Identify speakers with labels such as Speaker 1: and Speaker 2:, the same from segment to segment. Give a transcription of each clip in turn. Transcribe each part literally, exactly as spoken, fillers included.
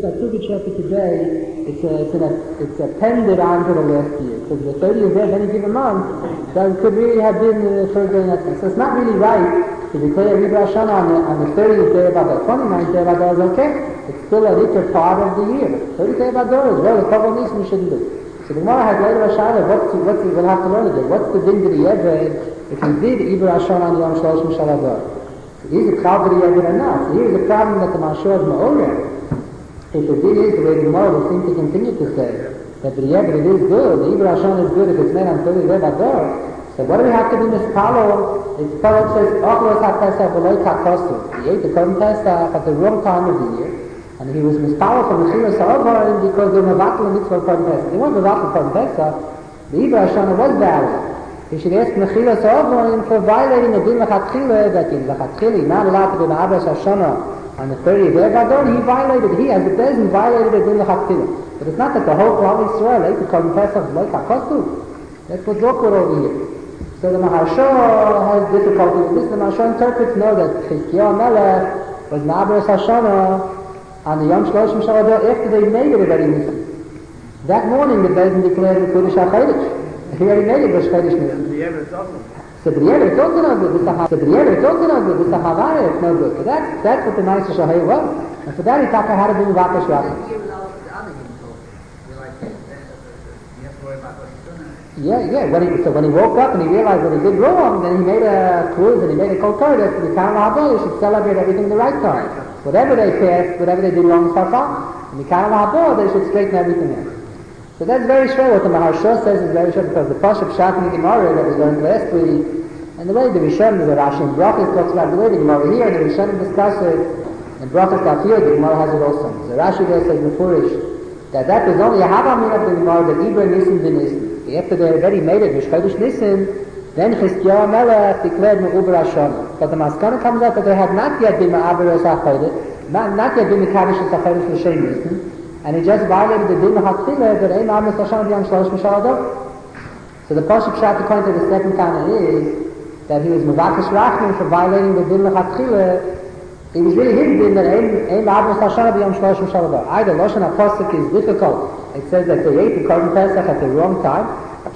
Speaker 1: that Sukkot Shefa today, it's a, it's, an, it's appended onto the last year. So the thirtieth day of any given month, that could really have been the third day in that sense. So it's not really right to declare Ibra Shana on the, on the thirtieth day of Adar. twenty-ninth day of Adar is okay. It's still a richer part of the year. thirtieth day of Adar is well, the couple of we shouldn't do. So the Gemara has later Shana, what's the, what's the, we'll have to learn again. What's the din to the Eved if he did Ibra Shana on the Yom Shloshim Shal Adar? So is it Chal to the Eved or not? So here's the problem that the Mashur is Ma'oreh. If the din is the way the Gemara will seem to continue to say, that the Eved it is good, the Ibra Shana is good if it's made on thirtieth day of Adar. So what do we have to do in this Palo? It's Palo says, Ochlos HaPesach V'loi Kakosu. He ate the Korban Pesach at the wrong time of the year. And he was mispalo from the Mechilas HaOvarim because they were Mevatel the mitzvah of Korban Pesach. They weren't Mevatel Korban Pesach. The Ibra Shana was valid. He should ask Mechilas HaOvarim for violating the din L'chatchila, that in L'chatchila he's not allowed to do the Abras HaShana on the thirtieth day of Adar. He violated, he as the Bezin violated the din L'chatchila. But it's not that the whole Klal Yisrael ate the Korban Pesach V'loi Kakosu. That's what's awkward over here. So the Maharsha has difficulty with this. The Maharsha interprets no that Chizkiyahu Melech was Nabras Hashanah on the Yom Shloshim Shal Adar after they made it already Nisan. That morning the Bezdin declared the Kodesh HaChodesh. He already made it Rosh Chodesh Nisan. So the Yever it's also no good. So the Yever it's also no good. This is Havaya, it's no good. So that's, that's what the Ma'aser Shahai was. And for that he talked about how to do Mavakesh Rashi. Yeah, yeah. When he, so when he woke up and he realized what he did wrong, then he made a cruise and he made a kol kor that the Karan HaHabor should celebrate everything the right time. Whatever they passed, whatever they did wrong, farfan. And the Karan HaHabor, they should straighten everything out. So that's very sure. What the Maharsha says is very sure because the Pashup Shat in the Gemara that we learned last week, and the way the Rishonim, the Rashi and Brachas talks about the way the Gemara here, and the Rishonim discuss it, and Brachas Tafir, the Gemara has it also. So Rashi there says Mefurish that that was only a Havamin of the Gemara that Ibra Nisan bin Nisan. After they already made it, Rosh Chodesh Nisan, then Chizkiyahu Melech declared Me'uber Hashanah. But the Maskana comes out that they had not yet been Me'aberes HaChodesh, not, not yet been Mekadosh HaChodesh L'Shem Nisan, and he just violated the Din HaTfilah that Ein Ames Hashanah B'Yom Shlosh Mishal Adar. So the Pashup Shat according to the second Tana is that he was Mevakesh Rachman for violating the Din HaTfilah. It was really his din that Ein Ames Hashanah B'Yom Shlosh Mishal Adar. Either Lashon HaPasuk is difficult. It says that they ate the Korban Pesach at the wrong time.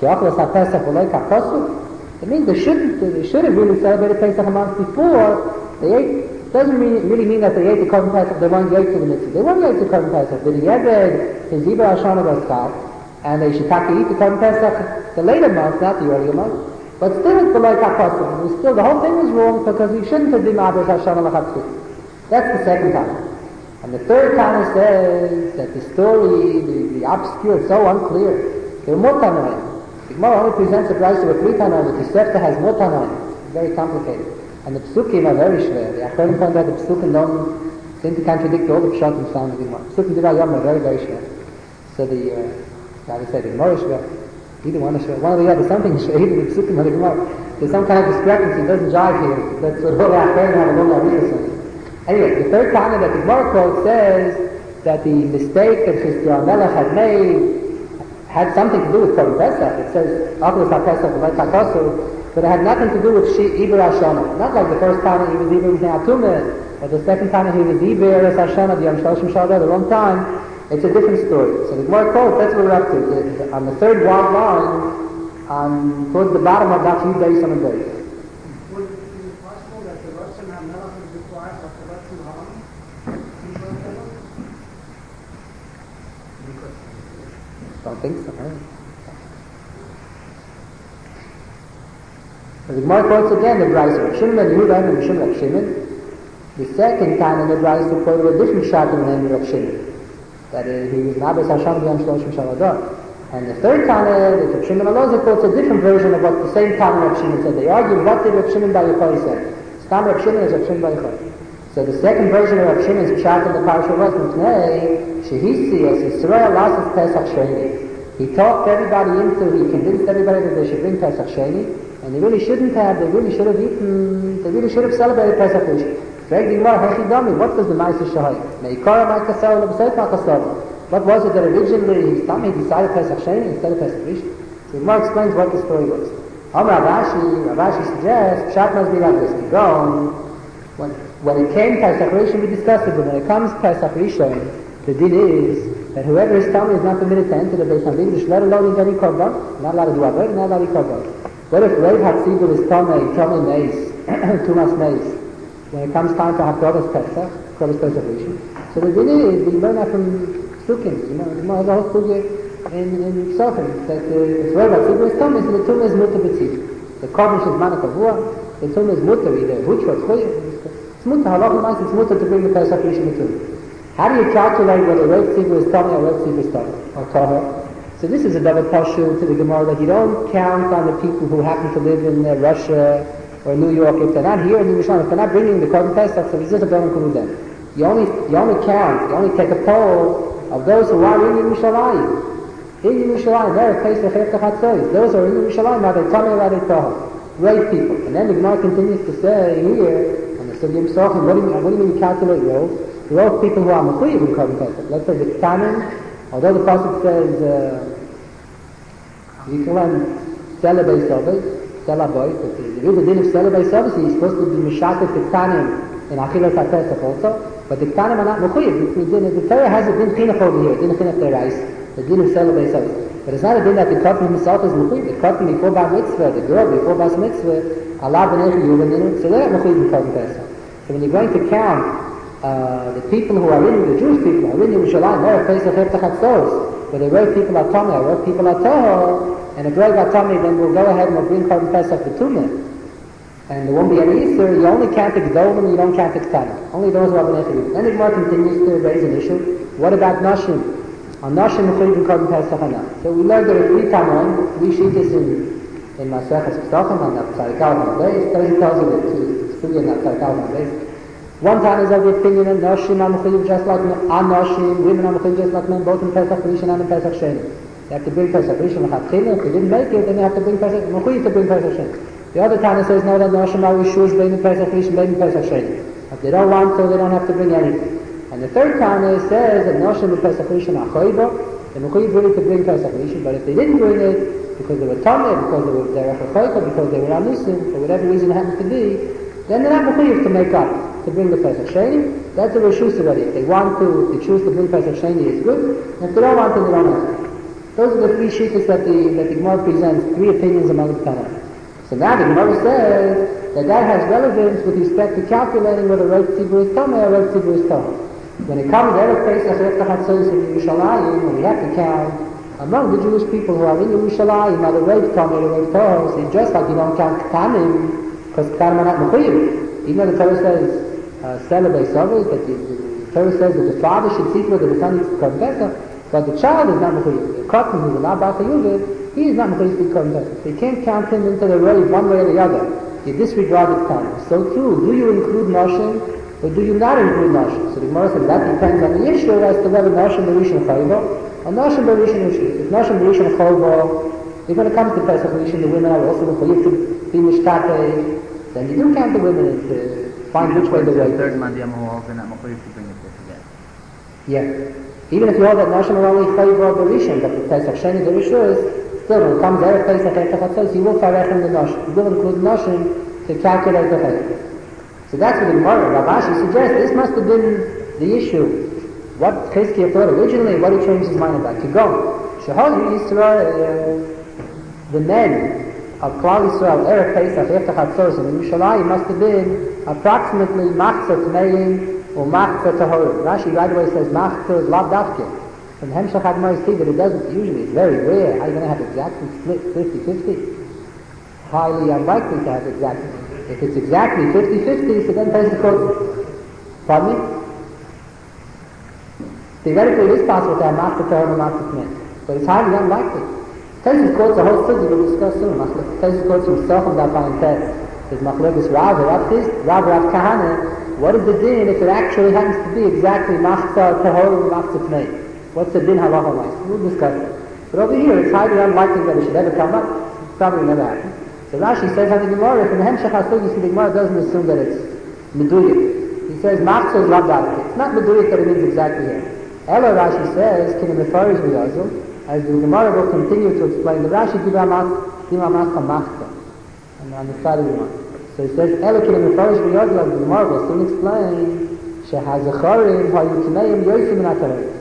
Speaker 1: It means they shouldn't, they should have really celebrated Pesach a month before. They ate, doesn't mean, really mean that they ate the Korban Pesach, they weren't late to the mitzvah. They weren't late to Korban Pesach. But the Yeved, his Ibra Hashanah was Chal, and they should have to eat the Korban Pesach the later month, not the earlier month. But still it's below Kakosim. It was still, the whole thing was wrong because he shouldn't have been Abras Hashanah L'Chatzit. That's the second time. And the third Tana says that the story, the, the obscure, it's so unclear. There are more Tanaim. The Gemara only presents a price of a three Tanaim. The Tosefta has more Tanaim. It's very complicated. And the Psukim are very schwer. The Achronim point out the Psukim don't seem to contradict all the Pshatim found in the Gemara. Psukim Divrei Yom are very, very schwer. So the, uh, I would say the Gemara is schwer. Either one is schwer. One or the other, something is schwer. Either the Psukim or the Gemara. There's some kind of discrepancy. It doesn't jive here. That's what all the Achronim have a long idea. Anyway, the third Tana that the Gemara quote says that the mistake that Chizkiyahu Melech had made had something to do with Korban Pesach. It says, Achlos HaPesach V'loi Kakosu, but it had nothing to do with Ibra Hashanah. Not like the first Tana he was Ibra Atumah, or the second Tana he was Ibra Hashanah, the Yom Shloshim Shal Adar, the wrong time. It's a different story. So the Gemara quote, that's what we're up to. The, on the third wild line, um, towards the bottom of that few days on the base. Don't think so. Right? So the Gemara quotes again the Brayso. Shimon ben Yehuda and Shimon ben Shimon. The second time in the Brayso quoted a different shot in the name of Shimon. That is, he was Nabas Hashem B'Yom Shloshim Shal Adar. And the third time, the Shimon Elazar quotes a different version of what the same time Rav Shimon said. They argued what did Rav Shimon Bar Yochai say. Stam Rav Shimon is Rav Shimon Bar Yochai. So the second version of Rav Shimon's shot in the parasha was Mutnei Shehisi as Yisrael Lasses Pesach Sheni. He talked everybody into, he convinced everybody that they should bring Pesach Sheni, and they really shouldn't have, they really should have eaten, they really should have celebrated Pesach Rishon. What was the Ma'aser Shahai? What was it that originally his tummy decided Pesach Sheni instead of Pesach Rishon? So the Gemara explains what the story was. Am Ravashi, Ravashi suggests, Pshat must be like this. We go, when, when it came Pesach Rishon, we discussed it, but when it comes Pesach Rishon, The din is that whoever is tummy is not permitted to enter the Beis Hamikdash, let alone eat any korban, not allowed to do avodah, not allowed to eat korban. What if Rav Hatzibur is tummy, tummy mace, tumas mace, when it comes time to have Kronos Pesach, Kronos Pesach Rishon? So the din is, we learn that from Sukkim, you know, the Gemara has a whole sugya in, in Sofim, that uh, if Rav Hatzibur is tummy, so the tumah is mutter b'tzibur. The korban is mana kavua, the tumah is mutter, either huchva, chuy, it's mutter, halacha mice, it's mutter to bring the Pesach Rishon to tumah. How do you calculate whether Rav Tzibur is tummy or Rav Tzibur is tummy, or tahor? So this is a double pashut to the Gemara that you don't count on the people who happen to live in uh, Russia or New York. If they're not here in Yerushalayim, if they're not bringing the korban Pesach, so it's just a don't include them. You only, you only count, you only take a poll of those who are in Yerushalayim. In Yerushalayim, they're Pesach Eftach Hatzois. Those who are in Yerushalayim, are they tummy or are they tahor? Great people. And then the Gemara continues to say here, on the Sugim Sochim, what do you mean, what do you mean you calculate rows? Rows people who are mechuyev in korban Pesach. Let's say the Ktanim, although the pasuk says uh, you can learn Sela Beis Sovos, Sela Boy, but there is a din of Sela Beis Sovos, he's supposed to be Mishatet the Ktanim in Achilas HaPesach also, but the Ktanim are not mechuyev. The Torah has a din chinuch over here, din chinuch derais, the din of Sela Beis Sovos. But it's not a din that the Katan himself is mechuyev. The Katan before Bar Mitzvah, the girl before Bas Mitzvah, Allah b'nei Yuvan, so they're not mechuyev in korban Pesach. So when you're going to count Uh, the people who are in, the Jewish people who are in Yerushalayim, they're Pesach Eftach Hatzois. But the Rav people are tummy, or Rav people are tahor, and if Rav are tummy, then we'll go ahead and we'll bring korban Pesach to Tumah. And there won't be any Easter, you only count the Gdolim, you don't count the Ktanim. Only those who are B'nei Chiyuv. Then the Gemara continues to raise an issue. What about Nashim? On Nashim, we'll bring korban Pesach or not. So we learned there are three Tanoim, three Shittas in, in Maseches Pesachim, on the Tzarikal Ha'Beis, Tozi tells you that it's three in the Tzarikal Ha'Beis. One time is of the opinion that Nashim are mechuyev just like Anashim, women are mechuyev just like men, both in Pesach Rishon and in Pesach Sheni. They have to bring Pesach Rishon L'chatchila. If they didn't make it, then they have to bring Pesach, mechuyev to bring Pesach Sheni. The other time it says no, that Nashim are Rishush, bein in Pesach Rishon, bein in Pesach Sheni. If they don't want to, they don't have to bring anything. And the third time it says that Nashim in Pesach Rishon are choyba, they're mechuyev really to bring Pesach Rishon, but if they didn't bring it, because they were tummy, because they were derech because they were anusim, for whatever reason it happens to be, then they're not mechuyev to make up, to bring the Pesach Sheni. That's a reshus already. If they want to, if they choose to bring Pesach Sheni, it's good. And if they don't want to, they don't have to. Those are the three shittas that the that the Gemara presents, three opinions among the Tanaim. So now the Gemara says that that has relevance with respect to calculating whether Rav Tzibur is Tomei or Rav Tzibur is Tahor. When it comes to Erev Pesach Eftach Hatzois in Yerushalayim, when we have to count among the Jewish people who are in Yerushalayim, are the Rav Tomei or Rav Tahor, so just like you don't count Ktanim, because Ktanim are not mechuyev. Even though the Torah says Sela Beis Sovos, that the, the Torah says that the father should see to it that the son needs to korban Pesach, but the child is not mechuyev. The Katan who is not Bar Chiyuv, he is not mechuyev to korban Pesach. So you can't count him into the Rav one way or the other. You disregard his time. So too, do you include Nashim or do you not include Nashim? So the Gemara says that depends on the issue as to whether Nashim Berishon Chayva or Nashim Berishon Rishon. If Nashim Berishon Chayva, if when it comes to Pesach Rishon, the women are also mechuyev to be mishtatei, then you do count the women into find which way the way.
Speaker 2: Third Monday, I'm also not mechuyev to bring it together.
Speaker 1: Yeah. Even if you hold that Nashim are only Chayva or Berishon, but the Pesach Sheni the Rishus, still when it comes Erev Pesach Eftach Hatzois, you will farech in the Nashim. You will include Nashim to calculate the Chayva. So that's what the Gemara, Rav Ashi suggests. This must have been the issue. What Chizkiah thought originally, what he changed his mind about. To go. Sheholi Yisrael, the men of Klal Yisrael, Erev Pesach Eftach Hatzois in Yerushalayim must have been approximately Machzah Tmeim or Machzah Tahorim. Rashi right away says Machzah is Lav Dafke. From Hemshach HaGemara see that it doesn't usually. It's very rare. How are you going to have exactly split fifty-fifty? Highly unlikely to have exactly. If it's exactly fifty-fifty, so then Pesach goes. Pardon me? Theoretically, it is possible to have Machzah Tahorim and Machzah Tmeim, but it's highly unlikely. Pesach quotes a whole study we'll discuss soon. Pesach quotes himself on that fine text. There's Machlokes Rav, Rav His, Rav Rav Kahana. What is the din if it actually happens to be exactly Machzah Tahorim and Machzah Tmeim? What's the din halacha wise? We'll discuss it. But over here, it's highly unlikely that it should ever come up. It's probably never happen. So Rashi says on the Gemara, if in Hemshach HaSugis, the Gemara doesn't assume that it's Meduyik. He says Machzah is Lav Dafke. It's not Meduyik that it means exactly here. Ella Rashi says, Kin Mefarish V'Yazul, as the Gemara will continue to explain, the Rashi Dibra Maschah Machzah, and on the side of the Gemara. So he says, Ella Kin Mefarish V'Yazul, as the Gemara will soon explain, Shehazacharim Hayukineim Yosim Min HaTorah.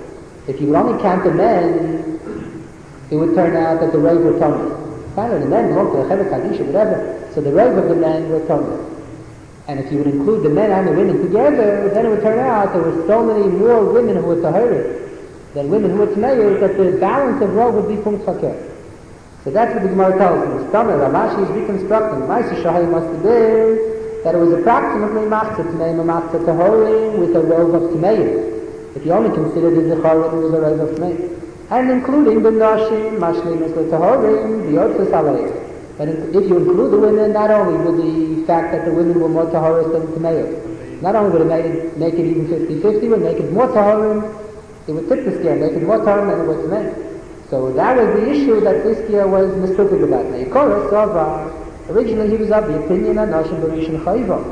Speaker 1: If you would only count the men, it would turn out that the Rav were Tomei. Finally, the men belong to the Cheved Kadisha, whatever, so the Rav of the men were Tomei. And if you would include the men and the women together, then it would turn out there were so many more women who were Tahiris than women who were Tmeyos that the balance of Rav would be Punkt Fakir. So that's what the Gemara tells us. Tomei, Ravashi is reconstructing. Maisa Shahai must have been that it was approximately Machzah Tmeyim, a Machzah Tahorim with a Rav of Tmeyim. If you only consider the Zecharim, it was a Rav of Tmeyim. And including the Nashim, Mashlim is the Tahorim, the Yotzes Alayim. But if you include the women, not only would the fact that the women were more Tahoris than Tmeyos, not only would it make it, make it even fifty-fifty, it would make it more Tahorim, it would tip the scale, make it more Tahorim than it was Tmeyos. So that was the issue that this year was mistook about. Now, Yikoros, Sovar, originally he was of the opinion that Nashim Barishan Chayva.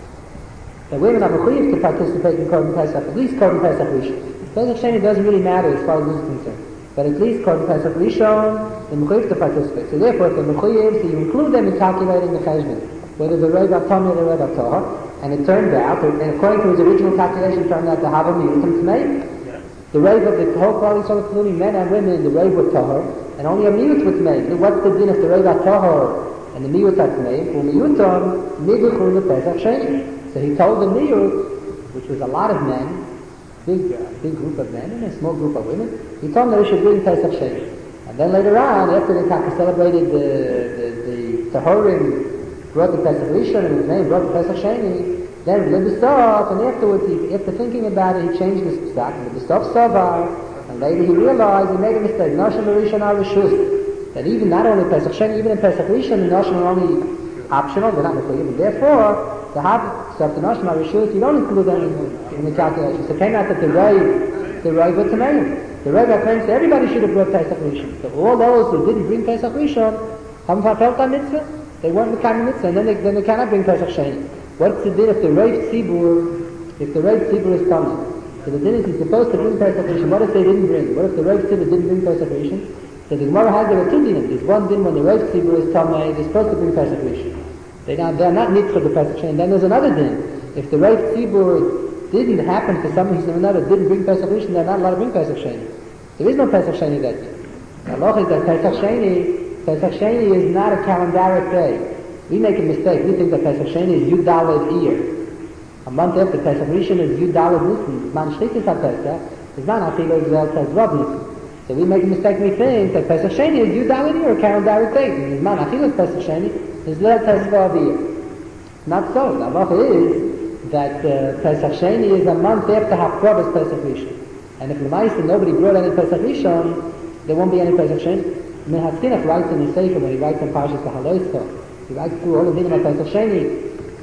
Speaker 1: The women are required to participate in Korban Pesach, at least Korban Pesach Rishon. Pesach Sheni doesn't really matter as far as this is concerned. But at least Korban Pesach Rishon, the Mechuyev to participate. So therefore, if the Mechuyev, so you include them in calculating the Cheshbon, whether the Rav Tomei or the Rav Tahor, and it turned out, and according to his original calculation, it turned out to have a Miutim Tmei. The Rav of the whole Klal Yisrael, including men and women, the Rav were Tahor, and only a Miut was made. What's the din if the Rav Tahor and the Miut are Tmei? For Miutom, Miduchur the Pesach Sheni. So he told the Miut, which was a lot of men, big, uh, big group of men and a small group of women, he told them they should bring Pesach Sheni. And then later on, after they celebrated the, the, the Tahorim, brought the Pesach Rishon, and his name brought the Pesach Sheni, then he lived the Sof, and afterwards, he, after thinking about it, he changed the stock, and the Sof Sovar, and later he realized he made a mistake. Nashim Rishon are Rishus. That even not only Pesach Sheni, even in Pesach Rishon, the Nashim are only optional, they're not Mechuyev. And therefore, to have Sof the Nashim are Rishus, you don't include them in, in the calculation. So it came out that the Rav, the Rav were Tameim. The Rav claims that everybody should have brought Pesach Rishon. So all those who didn't bring Pesach Rishon haven't fulfilled that mitzvah. They weren't the kind of mitzvah, and then they, then they cannot bring Pesach Sheni. What's the din if the Rav Tzibur, if the Rav Tzibur is coming? So the din is he's supposed to bring Pesach Rishon. What if they didn't bring? What if the Rav Tzibur didn't bring Pesach Rishon? So the Gemara has there are two dinim. There's one din when the Rav Tzibur is coming, they're supposed to bring Pesach Rishon. They not, they're not nitzchah the Pesach Sheni. And then there's another din. If the Rav Tzibur didn't happen for some reason or another, didn't bring Pesach Rishon, they're not allowed to bring Pesach Sheni. There is no Pesach Sheni that day. The halacha is that Pesach Sheni, Pesach Sheni is not a calendaric day. We make a mistake. We think that Pesach Sheni is Yud Daled Iyar. A month after Pesach Rishon is Yud Daled Nisan. Man Shlichus HaPesach is Man Achilas Tezvav Nisan. So we make a mistake. We think that Pesach Sheni is Yud Daled Iyar, a calendaric day. And Man Achilas Pesach Sheni is Leil Tezvav Iyar. Not so. The halacha is that uh, Pesach Sheni is a month after Hafravas Pesach Rishon. And if L'maisa nobody brought any Pesach Rishon, there won't be any Pesach Sheni. Mehatzkinach writes in the Sefer when he writes in Parshas V'Haloischa. He writes through all the din of Pesach Sheni.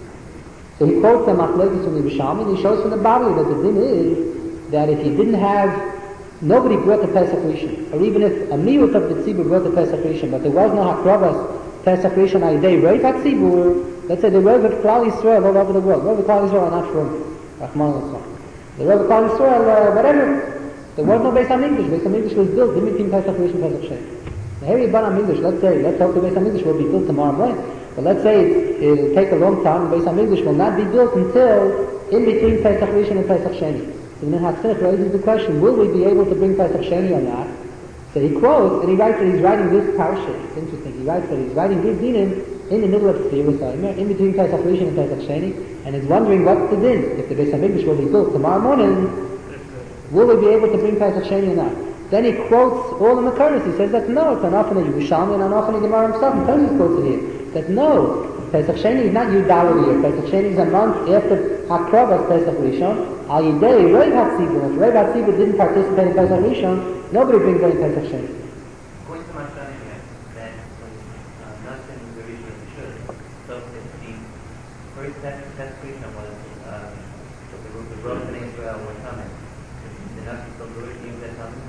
Speaker 1: So he quotes the Machlokes from the Yerushalmi, and he shows from the Bavli that the din is that if you didn't have, nobody brought the Pesach Rishon, or even if a miut of the Tzibur brought the Pesach Rishon, but there was no Hakravas Pesach Rishon Aydei Rav HaTzibur, let's say the Rav of Klal Yisrael all over the world. Rav of Klal Yisrael are not from Rahman al-Islam. The Rav of Klal Yisrael, uh, whatever, there was no Beis HaMikdash. Beis HaMikdash was built, didn't mean Pesach Rishon, Pesach Sheni. The Harry Ban HaMikdash, let's say, let's hope the Beis HaMikdash will be built tomorrow morning. But let's say it, it'll take a long time, the Beis HaMikdash will not be built until in between Pesach Rishon and Pesach Sheni. So then Hatzinach raises the question, will we be able to bring Pesach Sheni or not? So he quotes, and he writes that he's writing this parsha. It's interesting. He writes that he's writing this dinim in the middle of Tzivus, in between Pesach Rishon and Pesach Sheni, and he's wondering what's the din. If the Beis HaMikdash will be built tomorrow morning, will we be able to bring Pesach Sheni or not? Then he quotes all the Makaris. He says that no, it's an often a Yerushalmi and an often a Gemara himself. And Tosis quotes it here. That no, Pesach Sheni is not Yud Daled Iyar. Pesach Sheni is a month after Hakravas Pesach Rishon. Al Yidei Rav HaTzibur. If Rav HaTzibur didn't participate in Pesach Rishon, nobody brings any Pesach Sheni.
Speaker 3: According to my study here, that when Nashim was the Rishon of the Shul, so the first Pesach Rishon was the Rosh and Israel were coming. The Nashim still do it, even that time,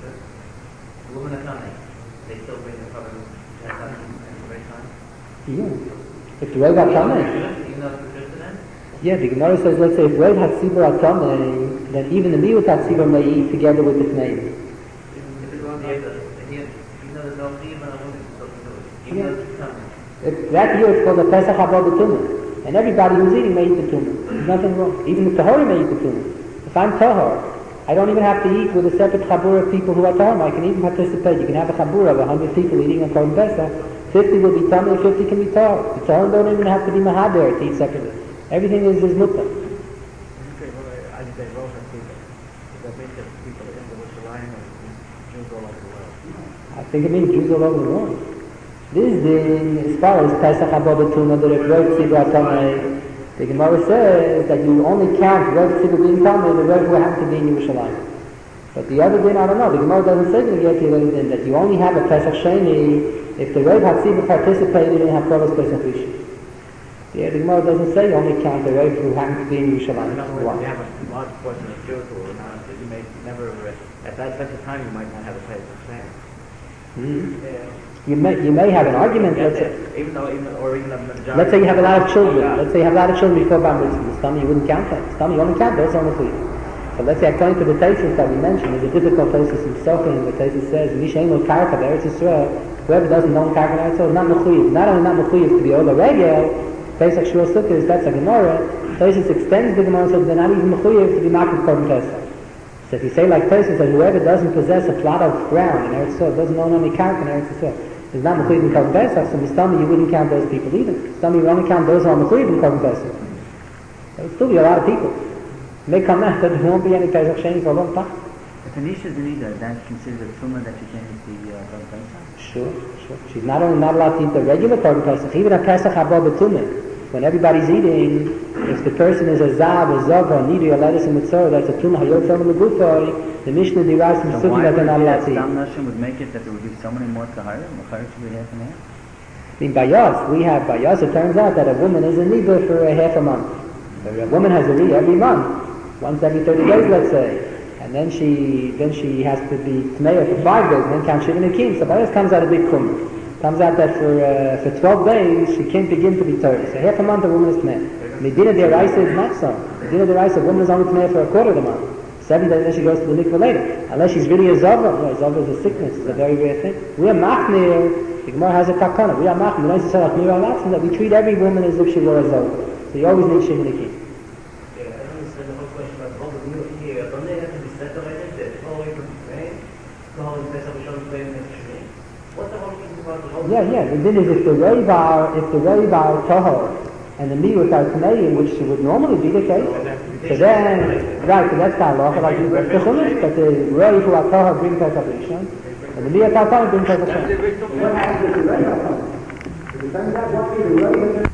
Speaker 3: the women are coming. They still bring the problem to that time at the right time.
Speaker 1: Yeah. If the Rav HaTzibur,
Speaker 3: even though it's the Shul then?
Speaker 1: yeah, the Gemara says, let's say if Rav HaTzibur HaTzibur, then even the Miut HaTzibur may eat together with the Tnei.
Speaker 3: If it goes the even though there's no Chiv and a woman, it's still do it. Even though it's coming.
Speaker 1: If that year it's called the Pesach Haba B'Tumah, and everybody who's eating may eat the Tumah. There's nothing wrong. Even the Tahori may eat the Tumah. If I'm Tahor, I don't even have to eat with a separate chabur of people who are Tahom. I can even participate. You can have a chabur of a hundred people eating on Korban Pesach. Fifty will be Tamei, fifty can be Tahor. The Tahom don't even have to be Mahaber to eat separately. Everything is is Mutta. I think it means Jews all over the world. This thing, as far as Pesach Haba B'Tuna, the Rev Tzibur Tamei, the Gemara says that you only count Rev Tzibur being Tamei, the Rev who happen to be in Yerushalayim. But the other din, I don't know. The Gemara doesn't say that yet din that you only have a Pesach Sheni if the Rev Hatzibur participated in Hafravas Pesach Rishon. Yeah, the Gemara doesn't say you only count the Rev who happen to be in Yerushalayim.
Speaker 2: In other words, you have a large portion of Jews who are not, you may never, at that such a time you might not have a Pesach Sheni.
Speaker 1: Mm-hmm. Yeah. You may you may have an argument.
Speaker 2: Yeah,
Speaker 1: let's say,
Speaker 2: even though even or even a majority.
Speaker 1: Let's say you have a lot of children.
Speaker 2: Yeah.
Speaker 1: Let's say you have a lot of children before Bar Mitzvah. The stomach you wouldn't count that. The stomach you only count those on the food. So let's say according to the thesis that we mentioned, there's a difficult thesis in Sofim. The thesis says Mishain will karka Eretz Yisrael. Whoever doesn't own karka Eretz Yisrael is not mechuyev. Not only not mechuyev to be Ola Regel, Pesach Shur Sukkos. That's a Gemara. Thesis extends the Gemara and says they're not even mechuyev to be Makif Korban Pesach. So if you say like Tosfos that whoever doesn't possess a plot of ground in Eretz Yisrael, doesn't own any karka in Eretz Yisrael, is not mechuyev in Korban Pesach, so Mistami you wouldn't count those people either. Mistami you only count those who are mechuyev in Korban Pesach. There would still be a lot of people. It may come out that there won't be any Pesach Sheni for a long time.
Speaker 2: If Anisha is an Ida, that's considered a tumah that she can't eat the uh, Korban Pesach?
Speaker 1: Sure, sure. She's not only not allowed to eat the regular Korban Pesach, even a Pesach Haba B'Tumah. When everybody's eating, if the person is a Zav, a Zava, a Nidri, a lettuce, and Mitzvah, that's a Tumah Hayot Tumah L'Gufay, the Mishnah derives from
Speaker 2: So
Speaker 1: Sukkot that they're not allowed to eat.
Speaker 2: Some Nashim would make it that there would be so many more Tahara, Machar should be half and half?
Speaker 1: I mean, by Yas, we have, by Yas, it turns out that a woman is a Nidra for a half a month. A woman has a Re every month, once every thirty days, let's say. And then she then she has to be Tmeya for five days, and then count Shivin and Kim. So by Yas comes out a big Kumr. Comes out that for uh, for twelve days, she can't begin to be thirty. So half a month a woman is Tmeya. Medina Deraisa is not so. Medina Deraisa, a woman is only Tmeya for a quarter of the month. Seven days, then she goes to the mikveh later. Unless she's really a Zava. No, Zava is a sickness. It's a very rare thing. We are Machmir. The Gemara has a takana. We are Machmir. We don't say like Mira Latson that we treat every woman as if she were a Zava. So you always need Shivin and Kim.
Speaker 3: Yeah, I don't understand the whole question about all the new here. Don't they have to be separated? The whole way from Spain, the whole Pesach Rishon Spain and Shemini. What's the whole thing about the whole?
Speaker 1: Yeah, yeah. The thing is, if the Reiv are, if the Reiv are Tahor, and the Miut are Tmei, which would normally be the case, so then, right, so that's the halacha, like the Chumash, that the Reiv who are Tahor bring Pesach Rishon, and the Miut are Tahor bring Pesach Rishon. What happens if the Reiv are Tahor? It turns out what the Reiv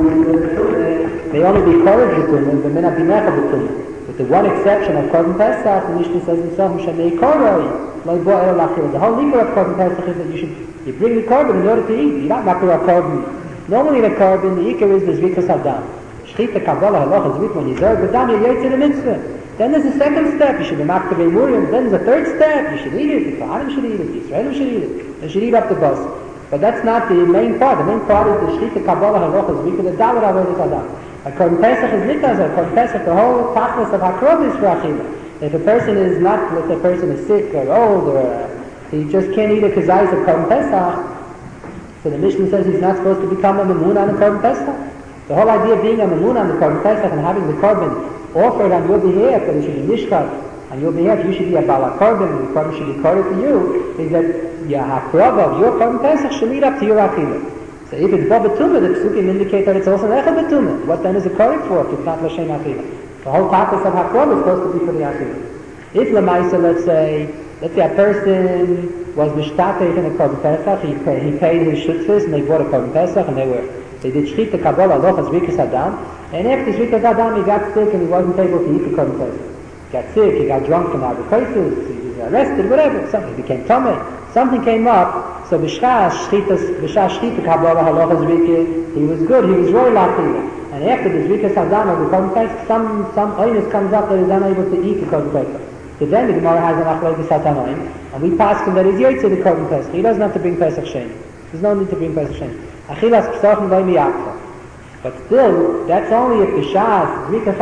Speaker 1: they only be corriged B'Tumah, but may not be Mecha B'Tumah. With the one exception of Korban Pesach, the Mishnah says in Sofim Shamei Koroi, Lo Bo'er Lachil. The whole likor of Korban Pesach is that you should you bring the korban in order to eat. You're not makar a korban. Normally the korban, the ikar is the zvikas hadam. Shchita Kabbalah halacha zvik when you zerg the dam, you yotze the mitzvah. Then there's a second step. You should be makar b'murim. Then there's a third step. You should eat it. The Kohanim should eat it. The Israelim should eat it. They should eat up the bus. But that's not the main part. The main part is the shchita Kabbalah halacha zvik the davar avodas hadam. A Korban Pesach is nikaz. A Korban Pesach, the whole tachlis of hakrov is for achila. If a person is not, if a person is sick or old or uh, he just can't eat a kazayis of Korban Pesach, so the Mishnah says he's not supposed to become a mamun on the Korban Pesach. The whole idea of being a mamun on the Korban Pesach and having the korban offered on your behalf, that it should be mishkat on your behalf, you should be a bala korban, and the korban should be korban to you, is that your hakrava of your Korban Pesach should lead up to your achilah. So if it's ba b'tumah, the psukim indicate that it's also an echa b'tumah. What then is it korban for if it's not l'shem achilah? The whole purpose of hakrava is supposed to be for the achilah. If lemaisa, let's say, let's say a person was mishtateh in a Korban Pesach, he paid, he paid his shutfis and they bought a Korban Pesach and they were, they did shchita kabbalah aloch as rikas adam, and after rikas adam he got sick and he wasn't able to eat the Korban Pesach. He got sick, he got drunk from other places, he was arrested, whatever, something, he became tummy, something came up, so b'shchas shchita, b'shchas shchita kabbalah aloch as rikas, he was good, he was roy lachila. And after this rikas adam of the Korban Pesach, some, some oinus comes up that is unable to eat the Korban Pesach. So then the Gemara has an achlokes satanoim, and we pass him that he's yotze the Korban Pesach. He doesn't have to bring Pesach Sheni. There's no need to bring Pesach Sheni. Achilas p'sachim loy miyakfa. But still, that's only if the Shas, Zrikas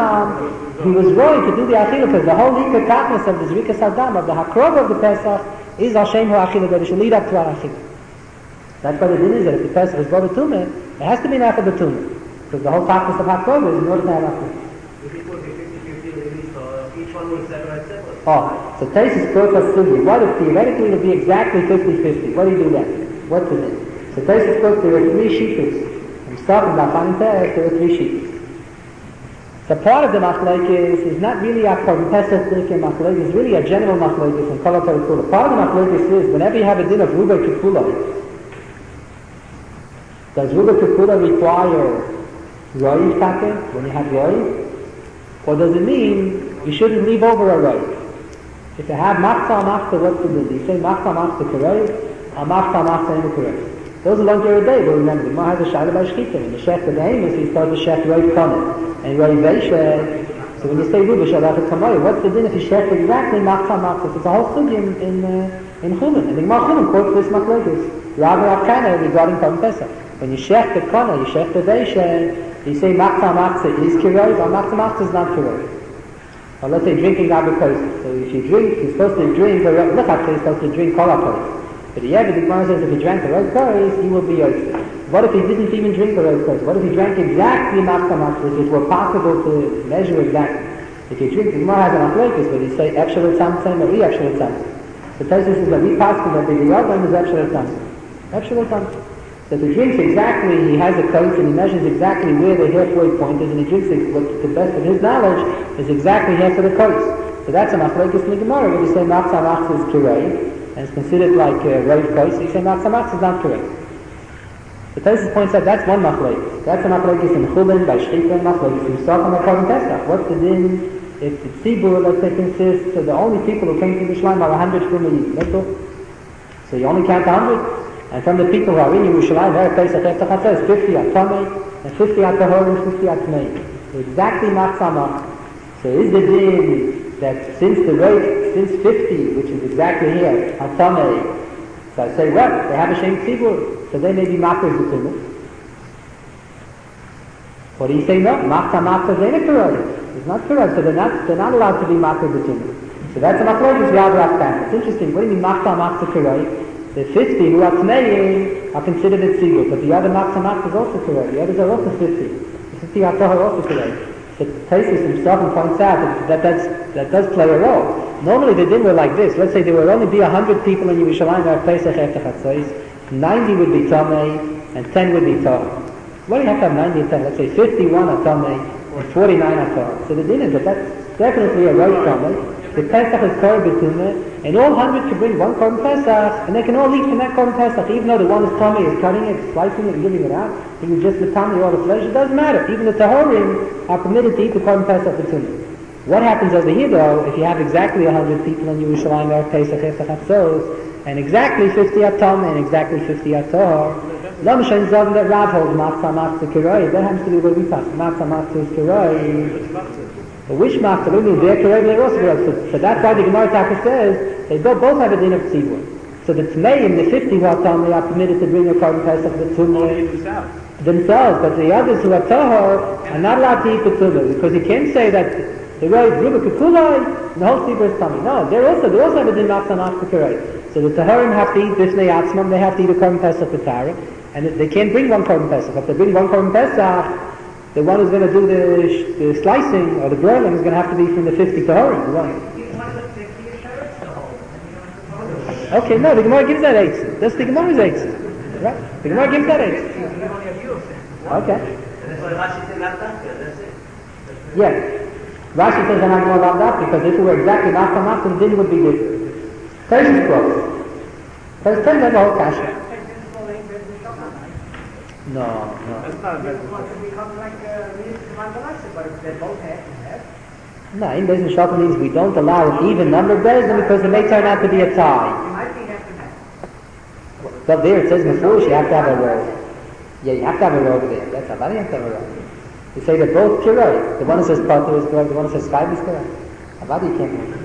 Speaker 1: Adam, he was willing to do the Achilah, because the whole Likar Katnas of the Zrikas Adam, of the Hakrov of the Pesach, is Hashem HaAchilah, that it should lead up to our Achilah. That's why the din is that if the Pesach is Bo B'Tumah, it has to be Nacha B'Tumah. Because the whole Katnas of Hakrov is in order to have Achilah.
Speaker 3: If it would be fifty fifty, at least, uh, each one would separate separately.
Speaker 1: Oh, so Taisus brought us Sugi. What if theoretically it would be exactly fifty-fifty? What do you do then? What's the name? So Taisus brought there are three sheepers. I'm starting by finding there are three sheepers. So part of the machlokes is not really a Korban Pesach machlokes, it's really a general machlokes in Kol HaTorah. Part of the machlokes is whenever you have a din of Ruba Kipula, does Ruba Kipula require Roiv Take when you have Roiv? Or does it mean you shouldn't leave over a Roiv? If you have Machta Machta, what's the din? Do you say Machta Machta Kerei or Machta Machta in the Kerei? Those are long year a day, but remember, the Gemara has a Shaila by Shchita. And the Shech of the Amos, he starts to Shech Roiv Konet. And Roiv Veisheh. So when you say Ruba Shalach Kamoy, what's the din if you Shech exactly Machta Machta? So it's a whole sugi in, in, uh, in Chulin. And the Gemara Chulin quotes this machlokes. Rabbi Abkana regarding Korban Pesach. When you Shech the Kona, you Shech the Veisheh, you say Machta Machta is Kiroi, or Machta Machta is not Kiroi. Or let's say drinking Abakosis. So if you drink, you're supposed to drink, or Lechatcha, you're supposed to drink Kol HaKois. But the Yeved, the Gemara says if he drank the right Kois, he will be Yosef. What if he didn't even drink the right Kois? What if he drank exactly Machta Machta, if it were possible to measure exactly? If you drink, the Gemara has an Achlokes, but he say Efshel Tzamtzem or Re-Efshel Tzamtzem. The Taisus is that we pass that the Yodam is Efshel Tzamtzem. Efshel Tzamtzem. So if he drinks exactly, he has a coat and he measures exactly where the halfway point is, and he drinks it what to the best of his knowledge is exactly half of the coat. So that's a machlokes in the Gemara where you say Machta Machta is Kirei, and it's considered like a uh, Roiv Kois, so you say Machta Machta is not correct. The Taisus points out that's one machlokes. That's a machlokes in Chulin, by Shchita, machlokes himself on the Korban Pesach. What's the din if the Tzibur, let's say, consists of the only people who came to the Yerushalayim are a hundred Shumayim? That's all. So you only count a hundred. And from the people who are in Yerushalayim, their Pesach Efta Chatzah is fifty at Tamei, and fifty at Tahor, and fifty at Tmei. So exactly Machta Machta. So is the din that since the rate, since fifty, which is exactly here, at Tamei, so I say, well, they have a Shem Tzibur, so they may be Machta Zutunu. Or do you say, no, Machta Machta is not correct. It's not correct, so they're not, they're not allowed to be Machta Zutunu. So that's a machlokes Rav Rav Tan. It's interesting, what do you mean Machta Machta correct? The fifty who are Tmeim are considered a tzibur, but the other Machta Machta is also correct. The others are also fifty. The fifty are also correct. So Taisus himself points out that that, does, that does play a role. Normally the din were like this. Let's say there would only be a hundred people in Yerushalayim who have Pesach Efta Chatzos. Ninety would be Tamei, and ten would be Tahor. Why do you have to have ninety and ten? Let's say fifty-one are Tamei, and forty-nine are Tahor. So the din is that that's definitely a right Tamei. The Pesach is Korban B'tumah, and all hundred can bring one Korban Pesach, and they can all eat from that Korban Pesach, even though the one is Tommy is cutting it, slicing it, and giving it out. He was just the Tommy, all the flesh. It doesn't matter. Even the Tahorim are permitted to eat the Korban Pesach B'tumah. What happens over here, though, if you have exactly a hundred people in Yerushalayim who have Pesach Efta Chatzos, and exactly fifty at Tommy, and exactly fifty at Tahor, Lo Mishayin Zogin that Rav holds Machta Machta Kiroi. That happens to be what we pass. Machta Machta is Kiroi. But which Machta? We mean they're correct, they're also correct. So, so that's why the Gemara Taka says they both have a din of tzibur. So the Tmeim, the fifty who are Tamei, are permitted to bring a Korban Pesach the tumah themselves, but the others who are Tahor are not allowed to eat the tumah because you can't say that the right Ruba Kekulai and the whole tzibur is Tamei. No, they also they also have a din of Machta Kiroi. So the Tahorim have to eat Bifnei Atzmam, they have to eat a Korban Pesach the Tara, and they can't bring one Korban Pesach. If they bring one Korban Pesach, the one who's going to do the, the slicing or the broiling is going to have to be from the fifty Tahorim. Okay, no, the Gemara gives that eight. That's the Gemara's eight. Right? The Gemara gives that eight. Okay. Yeah. Rashi says I'm not going to allow that because if it were exactly Machta Machta, the din would be different. Taisus quotes. Taisus tells them the whole kasha. No, no.
Speaker 2: That's not a bad
Speaker 1: No, in Beis Shofar means we don't allow an even number of Beis because it may turn out to be a tie. But there it says before you have to have a row. Yeah, you have to have a row over there. That's how you have to have a row. You say they're both correct. The one that says Pater is correct, the one that says five is correct. How you can't make it?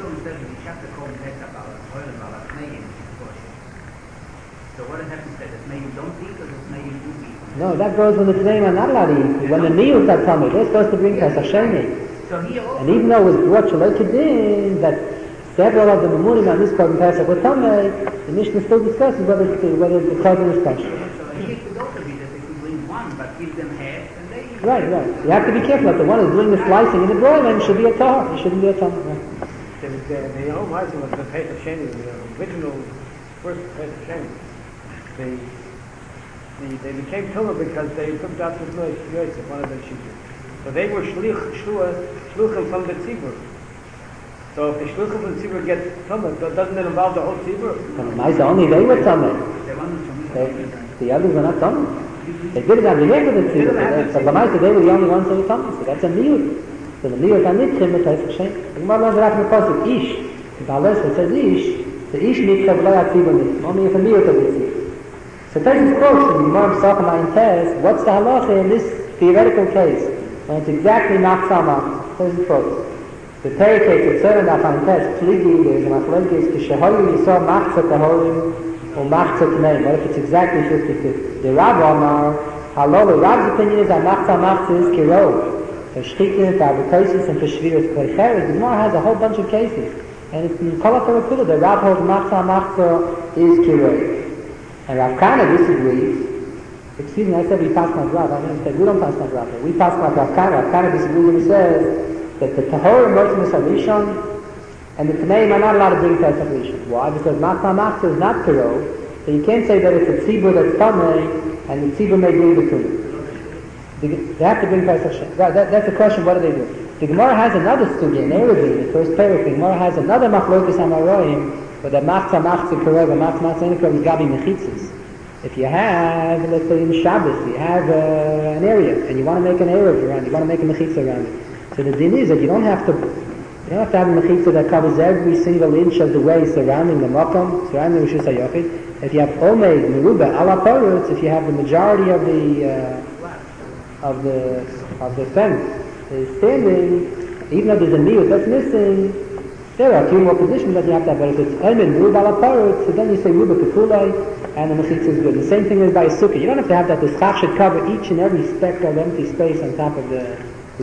Speaker 1: No, that goes when the Tneim are not allowed to eat. When the Niyut are Tamei, they're supposed to bring Pesach Sheni. And even though it was brought Shaloi Kedin, that several of the Mamurim on this Korban Pesach were Tamei, the Mishnah still discusses whether, whether the Korban is kosher.
Speaker 4: one, but give them half, and they...
Speaker 1: Right, right. You have to be careful that the one who's doing the slicing and the broiling should be a tahor. It shouldn't be a tahor. Right.
Speaker 5: The, the, the whole Meiser was the Pesach Sheni, the original first Pesach Sheni. They, the, they became Tumah because they took out the Yosef, one of the shittas. So they were shlich, shluah, shluchim from the tzibur. So if the shluchim from the tzibur gets Tumah, doesn't it involve the whole tzibur?
Speaker 1: Meiser, only they were tumah. The others were not tumah. They did it on behalf of the tzibur. But the Meiser, they were the only ones that were tumah. So that's a miyut. So the miyut on Nitchim is Pesach Sheni. The Gemara learns it after the pasuk, Ish. The Baal Esra says Ish. The Ish Nitchim v'lo yatzibur Nitchim. Only if a miyut of the tzibur. So Taisus quotes from the Gemara Pesachim Ayin Tes, what's the halacha in this theoretical case? When it's exactly Matzah Matzah. Taisus quotes. The Torah takes a certain Ayin Tes, Pligi, there's an Achlokes, Kishahoyu Yisrael Matzah Tahorim, or Matzah Tmeim. What if it's exactly fifty-fifty? The Rav Amar, Halol, the Rav's opinion is that Matzah Matzah is Kirov. For Shchikin, for Abukosis, and for Shviras Koicheres. The Gemara has a whole bunch of cases. And it's in Kol HaTorah the Rav holds Matzah Matzah is Kirov. And Rav Kana disagrees. Excuse me, I said we pass my Rav. I didn't say we don't pass my Rav. We pass my Rav Kana. Rav Kana disagrees and he says that the Tahor Motzim Rishon and the Tmeim are not allowed to bring Pesach Rishon. Why? Because Matzah Matzah is not Kirov. So you can't say that it's a Tzibur that's Tamei and the Tzibur may bring the Tumah. They have to bring Pesach Rishon. Right, that, that's the question, what do they do? The Gemara has another study in Erevin, the first parak. The Gemara has another Machlokes Amaroim, but the Matzah Matzah Kirov, the Matzah Matzah Kirov is Gabi Mechitzis. If you have, let's say in Shabbos, you have uh, an area, and you want to make an Erev around it, you want to make a Mechitza around it. So the din is that you don't have to, you don't have to have a Mechitza that covers every single inch of the way surrounding the Makom, surrounding the Rishus HaYochid. If you have Omeid, Meruba, Ala Parutz, if you have the majority of the, uh, of the, of the fence is standing, even though there's a miyut that's missing, there are a few more positions that you have to have. But if it's Omeid, Meruba, Ala Parutz, so then you say Meruba Ketulai, and the Mechitza is good. The same thing is by a sukkah. You don't have to have that the schach should cover each and every speck of empty space on top of the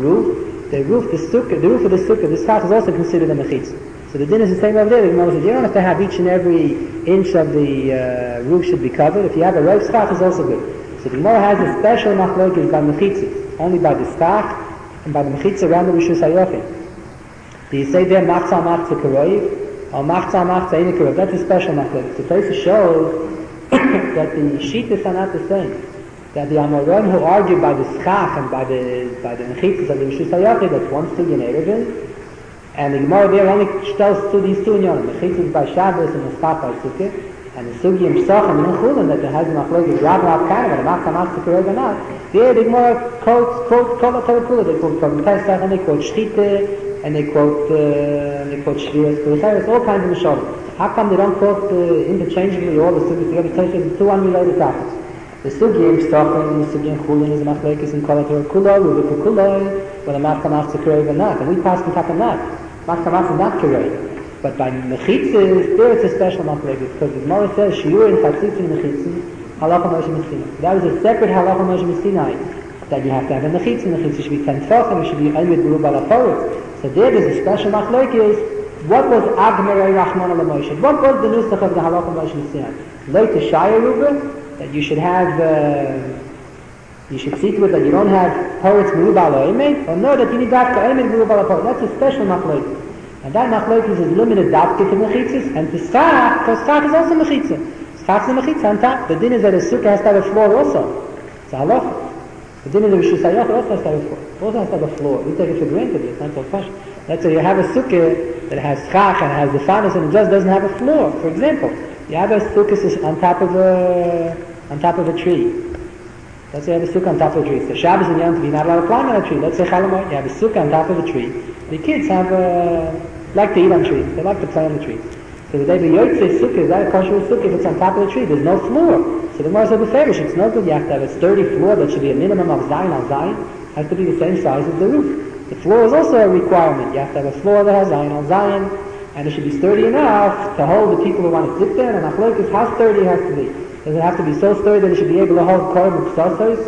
Speaker 1: roof. The roof, the sukkah, the roof of the sukkah, the schach is also considered a Mechitza. So the din is the same over there. The Gemara says you don't have to have each and every inch of the uh, roof should be covered. If you have a rope schach, is also good. So the Gemara has a special machlokes by Mechitza, only by the schach and by the Mechitza around the Rishus HaYochid. Do you say there Matzah Matzah Karoiv or Matzah Matzah Ein Karoiv? That's a special machlokes. The place shows that the shittas are not the same. That the Amorim who argue by the schach and by the by the mechitzas of the Rishus HaYochid, that's one study in Erevin, and the Gemara there only tells to these two in Yonah, mechitzas by Shabbos and the schach by Sukkah, and the sugi in Pesach and Chulin that there has a machlokes Rav Rav Kana, but a Matzah Matzah Karoiv or not. There the Gemara quotes quote Kol HaTorah Kula. They quote from Pesach and they quote Shchita and they quote uh, and they quote Shviras Koicheres, all kinds of mishalim. How come they don't quote uh, interchangeably all the sugyas together? Because it's two unrelated topics. The sugi in Pesach and the sugi in Chulin is a machlokes in Kol HaTorah Kula, Ruvik Kula, whether Matzah Matzah Karoiv or not, and we pass the top of that. Matzah Matzah is not Karoiv. But by mechitzas, there it's a special machlokes because the Gemara says shiur in chatzitz in mechitzas halacha Moshe Messinai. That is a separate halacha Moshe Messinai that you have to have a mechitzah. Mechitzah should be ten tefachim, it should be Omeid Meruba Ala Parutz. So there is a special machlokes. What was Agmerei Rachmana LaMoshe? What was the nusach of the halacha Moshe Messinai? Lo Teshaya Ruba, that you should have, uh, you should see to it that you don't have Parutz Meruba Ala Omeid, or no, that you need Dafka Omeid Meruba Ala Parutz. That's a special machlokes. And that machlokes is limited dafka to mechitzas, and to schach, because schach is also mechitzah. Schach is a mechitzah on top. The din is that a sukkah has to have a floor also. It's a halacha. The din is that a Rishus HaYochid also has to have a floor. Also has to have a floor. We take it for granted. It's not so question. Let's say you have a sukkah that has schach and has the fanas and it just doesn't have a floor. For example, you have a sukkah on top of a on top of a tree. Let's say you have a sukkah on top of a tree. So Shabbos and Yom Tov, you're not allowed to climb on a tree. Let's say Chalamoid, you have a sukkah on top of a tree. The kids have uh, like to eat on trees. They like to play on the trees. So the day the Yotzei sukkah, is that a kosher sukkah if it's on top of the tree? There's no floor. So the Gemara said beferish, it's no good. You have to have a sturdy floor that should be a minimum of zayin al zayin. Has to be the same size as the roof. The floor is also a requirement. You have to have a floor that has zayin al zayin, and it should be sturdy enough to hold the people who want to sit there. And machlokes, how sturdy it has to be. Does it have to be so sturdy that it should be able to hold korban k'sasos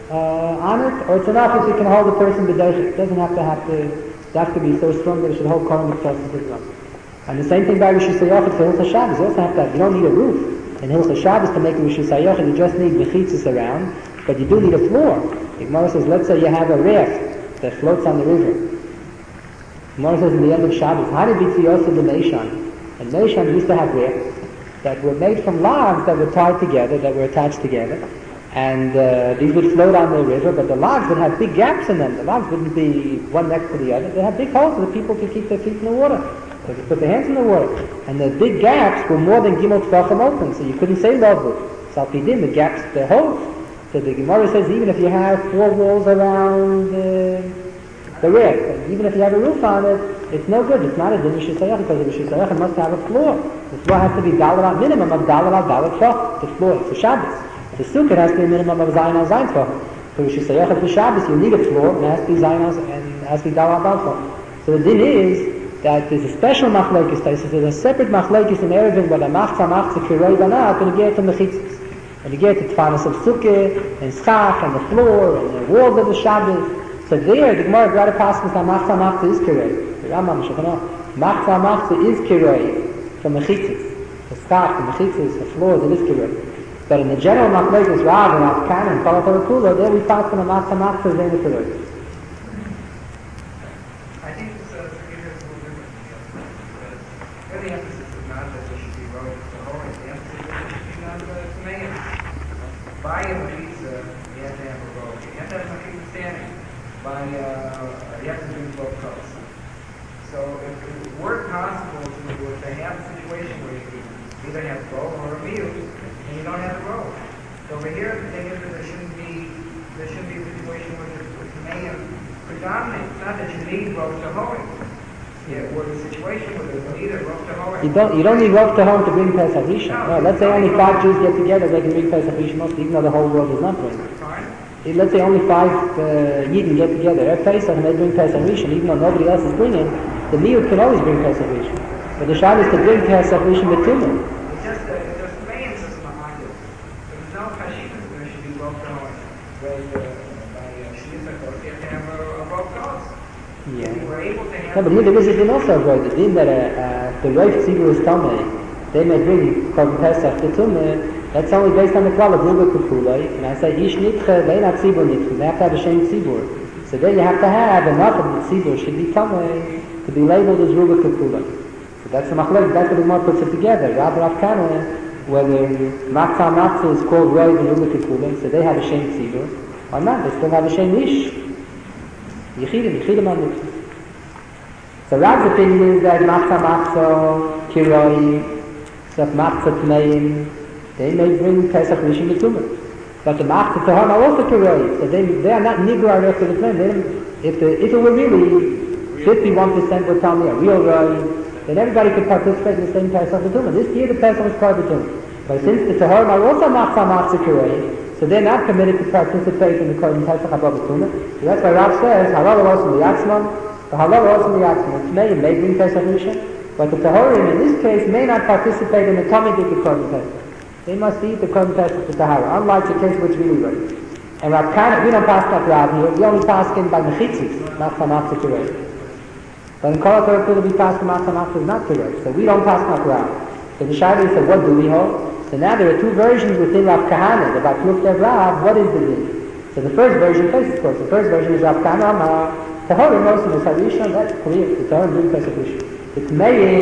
Speaker 1: uh, on it, or it's enough if you can hold the person b'doshik? It doesn't have to have to. It has to be so strong that it should hold korban k'sasos as well. And the same thing by Rishus HaYochid for Hilchos Shabbos. You also have to have, you don't need a roof in Hilchos Shabbos to make a Rishus HaYochid. You just need mechitzas around. but you do need a floor. The Gemara says, let's say you have a raft that floats on the river. The Gemara says in the end of Shabbos, Hani b'tziyos the Meishan. And Meishan used to have rafts that were made from logs that were tied together, that were attached together. And uh, these would float on the river, but the logs would have big gaps in them. The logs wouldn't be one next to the other. They'd have big holes so that people could keep their feet in the water. They could put their hands in the water. And the big gaps were more than Gimel Tvachim open, so you couldn't say Lovu. Salpidim, the gaps, the holes. So the Gemara says even if you have four walls around uh, the raft, even if you have a roof on it, it's no good. It's not a din Rishis because the Rishis Hayach must have a floor. The floor has to be dalar minimum of dalar al dalar tvach. The floor for Shabbos. The sukkah has to be a minimum of zayin al zayin tvach. For Rishis Hayach for Shabbos, you need a floor, and it has to be zayin al and it has to be dalar al dalar tvach. So the din is that there's a special machlekes. There's a separate machlekes in Erevin where the machza machza kiroi banat and you get to mechitzas. And you get the tfanas of sukkah and schach and the floor and the walls of the Shabbos. So there, the Gemara got a passage that machza machza is kiroi. The Rambam Shulchan machza machza is kiroi from mechitzas. The schach, the mechitzas, the floors, it is kiroi. But in the general machlekes, Rav and Afkan and Kol HaTorah, there we pass from the machza machza is in the kiroi.
Speaker 4: I think this uh, figure is a little different because where the emphasis is not that there should be road to home, the emphasis is that there should be not the command. Buying a pizza, you have to have a road. You have to have some people standing. By, uh, you have to do both cups. So if it were possible to, to have a situation where you could either have a road or a meal, and you don't have a road. So over here, the thing is that there shouldn't be, there shouldn't be a situation where the, the command predominates. It's not that you need road to home. Yeah, where the situation where there's neither road to home.
Speaker 1: You don't, you don't need rope to home to bring Pesach Rishon. No, let's say only five Jews get together, they can bring Pesach Rishon, even though the whole world is not bringing. Let's say only five uh, Yidden get together at Pesach and they bring Pesach Rishon, even though nobody else is bringing, the meal can always bring Pesach Rishon. But the shot is to bring Pesach Rishon with Tumah.
Speaker 4: It's just a, it's just a main system of Makil. There's no Kashimas there should be rope to home. Whereas uh, by uh, Shisa, you have to have a, a rope cost.
Speaker 1: Yeah.
Speaker 4: If you were able to have...
Speaker 1: No, but there is a din also about the din that uh, uh, the Reif Tzibur is Tameh, they may bring Korban Pesach to Tumah. That's only based on the klal of Ruba Kupulai, and I say Ish Nitche, Leina Tzibur Nitche. They have to have a Shem Tzibur. So then you have to have enough of the Tzibur should be Tameh to be labeled as Ruba Kupulai. So that's the machlek. That's what the Gemara puts it together. Rav Rav Kana, whether Matzah Matzah is called Reif and Ruba Kupulai, so they have a Shem Tzibur, or not? They still have a Shem Ish. Yechidim, Yechidim on it. So Rav's opinion is that Matzah Matzah, Kiroi, so Matzah Tmeim, they may bring Pesach Rishon B'Tumah. But the Matzah Taham are also Kiroi, so they, they are not Nigra after the Tmeim. If, the, if it were really fifty-one percent would tell me a real Roi, then everybody could participate in the same Pesach B'Tumah. This year the Pesach was part of B'Tumah. But since the Taham are also Matzah Matzah Kiroi, so they're not permitted to participate in the Korban Pesach Haba B'Tumah. So that's why Rav says, Halal also Liyatzman, the Halal also Liyatzman. Tmeim may bring Pesach Rishon, but the Tahorim in this case may not participate in the Talmudic Korban Pesach. They must eat the Korban Pesach to Tahara, unlike the case which really right. And Rav Kana, we don't pass that Rav here, we only pass in by Mechitzis, Matzah Matzah Kirei. But in Kol HaTorah we pass the Matzah Matzah is not Kirei, so we don't pass that Rav. So the Shaila said, what do we hold? So now there are two versions within Rav Kahana, the Bakluf Dev Rav, what is the din? So the first version, first of course, the first version is Rav Kahana Amar, Tahorim also is Harishon, that's clear, the Tahorim bring Pesach Rishon. The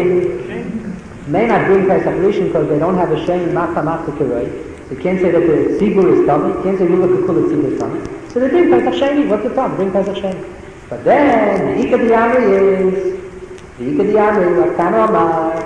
Speaker 1: Tmeim may not bring Pesach Rishon because they don't have a Shem Matzah Matzah Kirei. They can't say that the Tzibur is Tummy, can't say Ruba Kukula Tzibur is Tummy. So they bring Pesach Sheni, what's the problem? Bring Pesach Sheni. But then, the Ika Diyamri is, the Ika Diyamri, Rav Kahana Amar,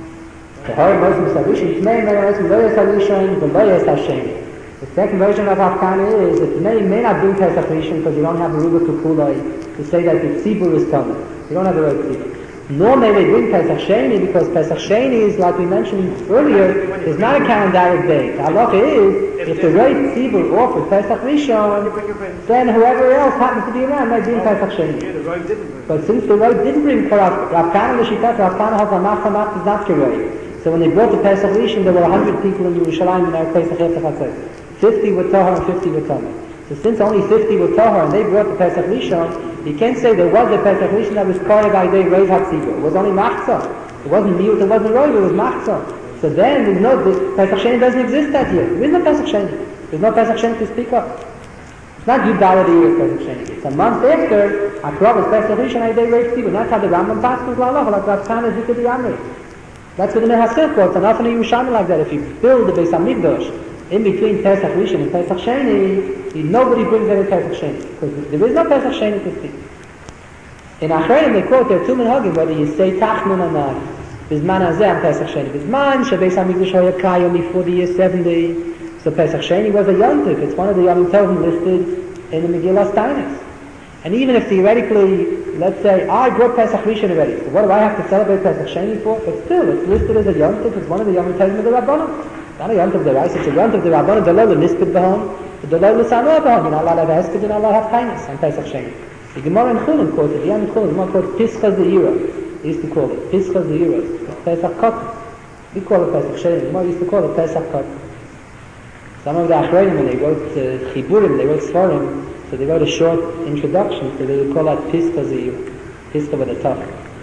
Speaker 1: Tahorim Moshe Sarishon, Tmeim May Moshe Lo Yas Harishon, but Lo Yas Hasheni. The second version of Rav Kahana is that Tmeim may not bring Pesach Rishon because you don't have a Ruba Kukula to say that the Tzibur is Tummy. You don't have the right Tzibur. Nor may they bring Pesach Sheni because Pesach Sheni is, like we mentioned earlier, is not a calendaric day. The halacha is, if the right tzibur offered Pesach Rishon, then whoever else happens to be around might bring Pesach Sheni. But since the right didn't bring Rav Kahana L'Shitat, Rav Kahana has a Matzah Matzah is not Kirei. So when they brought the Pesach Rishon, there were one hundred people in Yerushalayim in our Pesach Rishon. fifty with Tahar and fifty with Tameh. So since only fifty were Tahar and they brought the Pesach Rishon, you can't say there was a Pesach Rishon that was called by day Reis HaTzibur. It was only Machzah. It wasn't Miut, it wasn't Roiv, it was Machzah. So then there's no, the Pesach Sheni doesn't exist that year. There is no Pesach Sheni. There's no Pesach Sheni to speak of. It's not Yudalad Iyar Pesach Sheni. It's a month after Akrav is Pesach Rishon Ayidei Reish Tzibur. That's how the Rambam passes La'alacha, like Rav Chana Zikah D'Yamri. That's what the Mehasil quotes, and often in Yerushalmi like that. If you build the Beis HaMikdash in between Pesach Rishon and Pesach Sheni, nobody brings any Pesach Sheni, because there is no Pesach Sheni to see. In Achreinim they quote, there are two minhagim, whether you say Tachnun or not. Bizman Hazeh and Pesach Sheni. Bizman Shebeis HaMikdash Hoya Kayom before the year seventy. So Pesach Sheni was a Yontif. It's one of the Yom Tovim listed in the Megillah Stainis. And even if theoretically, let's say, I brought Pesach Rishon already, so what do I have to celebrate Pesach Sheni for? But still, it's listed as a Yontif. It's one of the Yom Tovim of the Rabbanim. It's not a Yontif of the Rice. It's a Yontif of the Rabbanim. The Lola Nispid Bahom. The Lola Sanua Bahom. You're not allowed to have Hesped, you're not allowed to have Kindness on Pesach Sheni. The Gemara in Chulin quotes it. The Yom Chulin, the Gemara quotes Pischa Zeira. They used to call it Pischa Zeira. Pesach Kotten. We call it Pesach Sheni. The Gemara used to call it Pesach Kotten. Some of the Achreinim, when they wrote uh, Chiburim, they wrote Svarim, so they wrote a short introduction, so they would call that Pischa Zeira. Pischa with a Tov.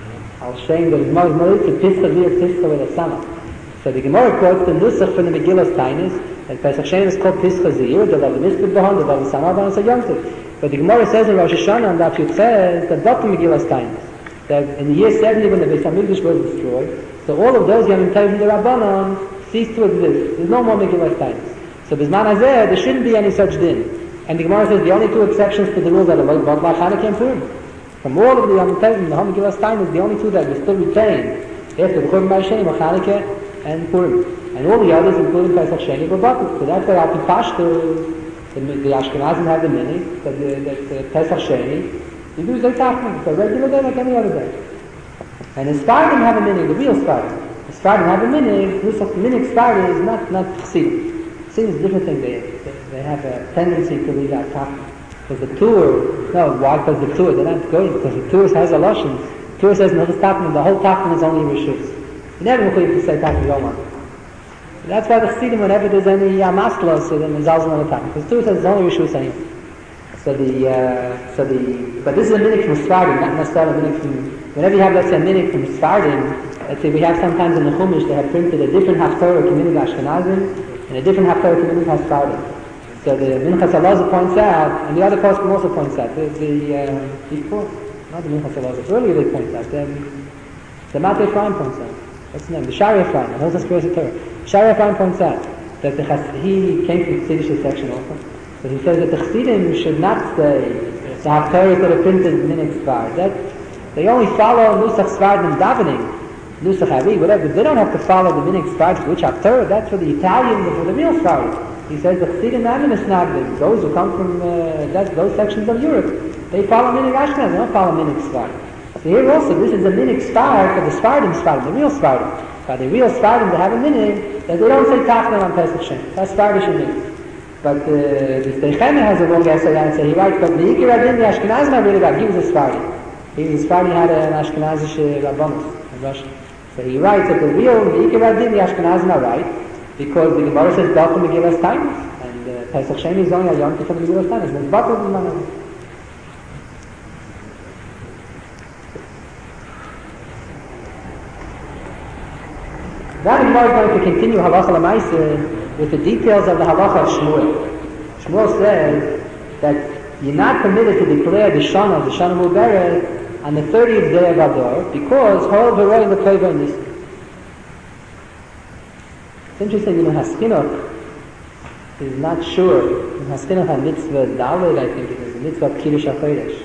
Speaker 1: Al Shem, the Gemara is more to Pischa Zeira, Pischa with a Sama. So the Gemara quotes the Nusach from the Megillah Stainis, and Pesach Sheni is called Pischa Zeira, the Lav Mispid Bahon, the Lav Sama Bahon, so Yontif. But the Gemara says in Rosh Hashanah, and that it says that Dr. Megillah Stainis, that in the year seventy when the Beis HaMikdash was destroyed, so all of those Yom Tovim the Rabbanon ceased to exist. There's no more Megillah Stainis. So Bizman Hazeh, there shouldn't be any such din. And the Gemara says the only two exceptions to the rule that are about like Chanukah and Purim. From all of the Yom Tovim, the Megillah Stainis, the only two that we still retain after the Churban B'Hashem are Chanukah and Purim. And all the others, including Pesach Sheni, were bottled. So that's why Al Pashto, the, the Ashkenazim have the mini, that the, that the Pesach Sheni, you do Zay Tachman. It's a regular day like any other day. And the Sfardim have a mini, the real Sfardim. The Sfardim have a mini, the mini Sfardim is not, not Chassidim. Chassidim is a different thing. They, they, they have a tendency to leave out Tachman. Because the tour, no, why? Because the tour, they're not going, because the tour has a Lashon. The tour says no Tachman, the whole Tachman is only Rishus. You never will to say Tachman Yomah. That's why the Chassidim, whenever there's any Yamasla, so then there's also another time. Because the tour says it's only Rishus anyway. So the, uh, so the, but this is a minute from Sfardim, not necessarily a minute from, whenever you have, let's say, a minute from Sfardim, let's say we have sometimes in the Chumash, they have printed a different Haftorah community Ashkenazim, and a different Haftorah community has Sfardim. So the Minchas Elazar points out, and the other poskim also points out, the, the, uh, before, not the Minchas Elazar, earlier they point out, the, the Matei Ephraim points out, what's the name, the Shari Ephraim, the Hilchos Kriyas Torah. Shari Ephraim points out, that the Chas, he came from the Tziddish section also, but he says that the Chassidim should not say the Haftarahs that are printed in Minik Svar. That they only follow Nusach Svardim davening, Nusach Hari, whatever. They don't have to follow the Minik Svar, which Haftarah, that's for the Italians and for the real Svardim. He says the Chassidim and the Snagdim, those who come from uh, that, those sections of Europe, they follow Minik Ashkenaz, they don't follow Minik Svar. So here also, this is a Minik Svar for the Svardim Svardim, the real Svardim. By the real Svardim, they have a Minik that they don't say Tachnan on Pesach Shem. That's Svardish Minik. But uh, the Steichemer has a long essay on it, so he writes, but the Ikir Adin, the Ashkenazim are really bad. He was a Sfardi. He was a Sfardi, had an Ashkenazish Rabbanus in Russia. So he writes that the real, the Ikir Adin, the Ashkenazim are right, because the Gemara says, Dr. Megillah Stainis, and uh, Pesach Sheni is only a Yom Tov for the Megillah Stainis, and it's Batal B'Manah. That Gemara is going to continue Halacha L'Maaseh with the details of the halacha of Shmuel. Shmuel says that you're not permitted to declare the Shana, the Shana Muberet, on the thirtieth day of Adar, because Hol V'Roi L'Koiva Nisim. It's interesting, you know, Haskinuch is not sure. Haskinuch had mitzvah Daled, I think it is, the mitzvah of Kiddush HaChodesh.